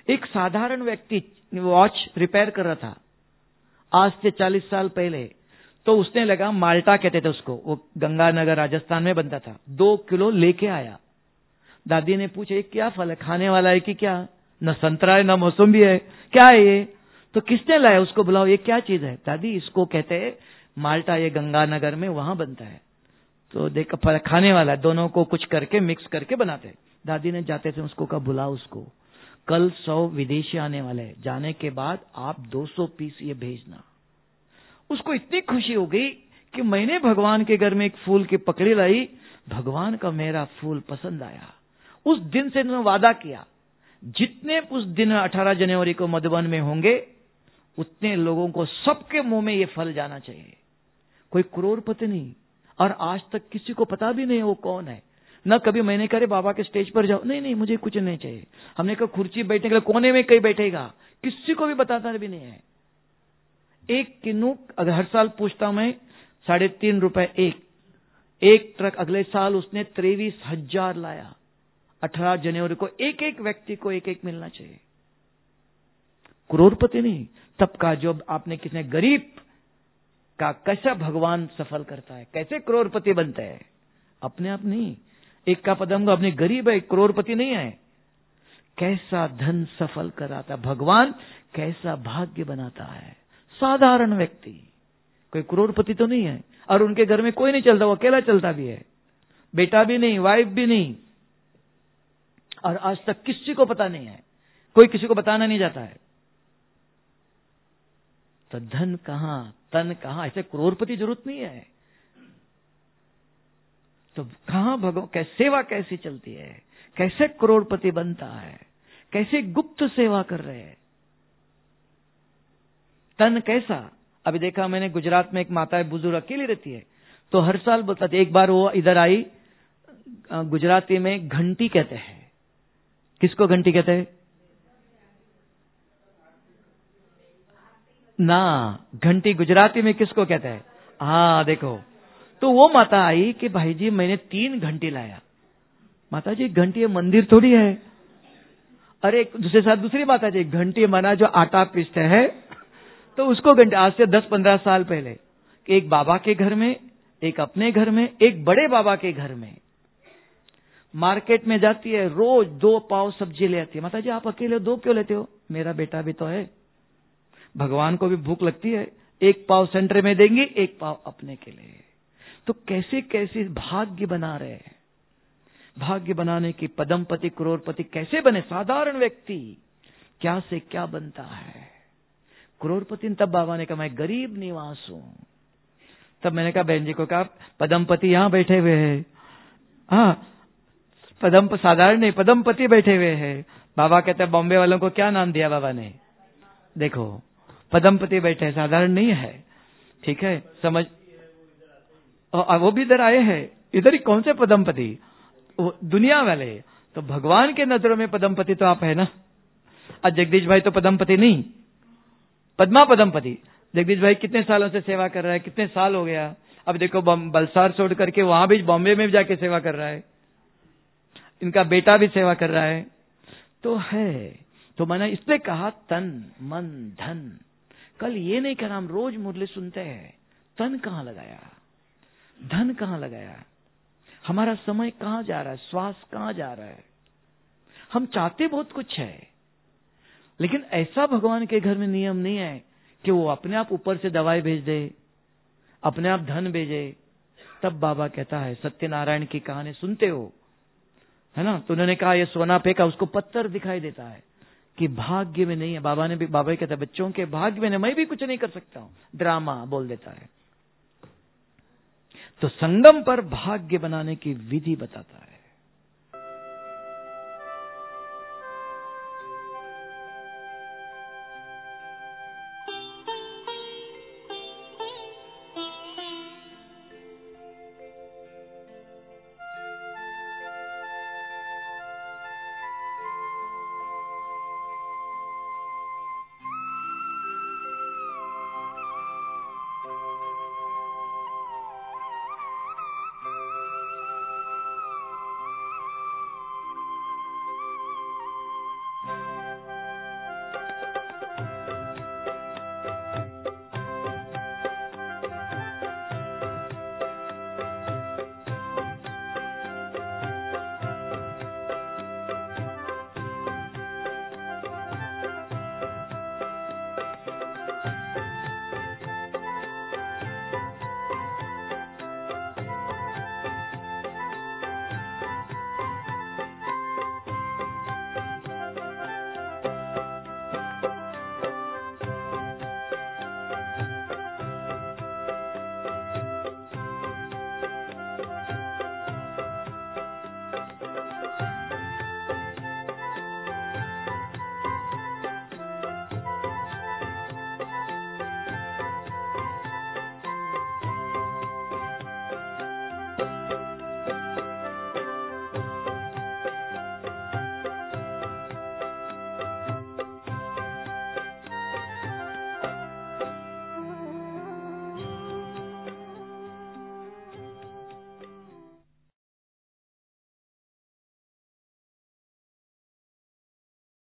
एक साधारण व्यक्ति वॉच रिपेयर कर रहा था आज से चालीस साल पहले, तो उसने लगा, माल्टा कहते थे उसको, वो गंगानगर राजस्थान में बनता था, दो किलो लेके आया। दादी ने पूछा, ये क्या फल है, खाने वाला है कि क्या? न संतरा है न मौसम्बी है, क्या है ये? तो किसने लाया? उसको बुलाओ, ये क्या चीज है? दादी इसको कहते हैं माल्टा, ये गंगानगर में वहां बनता है। तो देख, खाने वाला है, दोनों को कुछ करके मिक्स करके बनाते। दादी ने जाते थे उसको कहा, बुलाओ उसको, कल सौ विदेशी आने वाले हैं, जाने के बाद आप दो सौ पीस ये भेजना। उसको इतनी खुशी हो गई कि मैंने भगवान के घर में एक फूल की पकड़ी लाई, भगवान का मेरा फूल पसंद आया। उस दिन से उन्होंने वादा किया, जितने उस दिन अठारह जनवरी को मधुबन में होंगे, उतने लोगों को सबके मुंह में ये फल जाना चाहिए। कोई करोड़पति नहीं, और आज तक किसी को पता भी नहीं वो कौन है। न कभी मैंने कहा बाबा के स्टेज पर जाओ, नहीं नहीं मुझे कुछ नहीं चाहिए। हमने कहा कुर्सी बैठने के लिए कोने में कहीं बैठेगा, किसी को भी बताता भी नहीं है। एक किन्नूक अगर हर साल पूछता मैं, साढ़े तीन रुपए एक एक ट्रक। अगले साल उसने तेईस हजार लाया। अठारह जनवरी को एक एक व्यक्ति को एक एक मिलना चाहिए। करोड़पति नहीं, तब का जो आपने किसने गरीब का कैसा भगवान सफल करता है, कैसे करोड़पति बनता है, अपने आप नहीं। एक का पदम अपने गरीब है, करोड़पति नहीं है। कैसा धन सफल कराता भगवान, कैसा भाग्य बनाता है। साधारण व्यक्ति, कोई करोड़पति तो नहीं है, और उनके घर में कोई नहीं चलता, वो अकेला चलता भी है, बेटा भी नहीं, वाइफ भी नहीं, और आज तक किसी को पता नहीं है, कोई किसी को बताना नहीं जाता है। तो धन कहां, तन कहां, ऐसे करोड़पति जरूरत नहीं है। तो कहां भगवान, कैसे सेवा कैसी चलती है, कैसे करोड़पति बनता है, कैसे गुप्त सेवा कर रहे हैं। तन कैसा, अभी देखा मैंने गुजरात में एक माता है, बुजुर्ग अकेली रहती है, तो हर साल बोलता था। एक बार वो इधर आई, गुजराती में घंटी कहते हैं। किसको घंटी कहते हैं? ना, घंटी गुजराती में किसको कहते हैं? हाँ देखो, तो वो माता आई कि भाई जी मैंने तीन घंटी लाया। माता जी घंटी है, मंदिर थोड़ी है। अरे दूसरे साथ दूसरी माता जी, घंटी माना जो आटा पीसते हैं, तो उसको घंटे। आज से दस पंद्रह साल पहले एक बाबा के घर में, एक अपने घर में, एक बड़े बाबा के घर में, मार्केट में जाती है, रोज दो पाव सब्जी ले आती है। माता जी आप अकेले दो क्यों लेते हो? मेरा बेटा भी तो है, भगवान को भी भूख लगती है, एक पाव सेंटर में देंगे, एक पाव अपने के लिए। तो कैसे कैसे भाग्य बना रहे हैं। भाग्य बनाने की पदमपति करोड़पति कैसे बने? साधारण व्यक्ति क्या से क्या बनता है। करोड़पति तब बाबा ने कहा मैं गरीब निवास हूं। तब मैंने कहा बहन जी को कहा पदमपति यहां बैठे हुए हैं। हाँ, पदम साधारण नहीं, पदमपति बैठे हुए हैं। बाबा कहते हैं बॉम्बे वालों को क्या नाम दिया बाबा ने? देखो पदमपति बैठे, साधारण नहीं है। ठीक है, समझ। और वो भी इधर आए हैं, इधर ही कौन से पदमपति? दुनिया वाले। तो भगवान के नजरों में पदमपति तो आप है ना। आज जगदीश भाई तो पदमपति नहीं, पद्मा पदमपति। जगदीश भाई कितने सालों से सेवा कर रहा है, कितने साल हो गया। अब देखो बलसार छोड़ करके वहां भी बॉम्बे में भी जाके सेवा कर रहा है, इनका बेटा भी सेवा कर रहा है। तो है, तो मैंने इसलिए कहा तन मन धन। कल ये नहीं कहा, हम रोज मुरली सुनते हैं, तन कहां लगाया, धन कहां लगाया, हमारा समय कहां जा रहा है, श्वास कहां जा रहा है। हम चाहते बहुत कुछ है, लेकिन ऐसा भगवान के घर में नियम नहीं है कि वो अपने आप ऊपर से दवाई भेज दे, अपने आप धन भेजे। तब बाबा कहता है, सत्यनारायण की कहानी सुनते हो है ना, तो उन्होंने कहा ये सोना फेंका, उसको पत्थर दिखाई देता है कि भाग्य में नहीं है। बाबा ने भी, बाबा ही कहता है बच्चों के भाग्य में नहीं, मैं भी कुछ नहीं कर सकता हूं, ड्रामा बोल देता है। तो संगम पर भाग्य बनाने की विधि बताता है।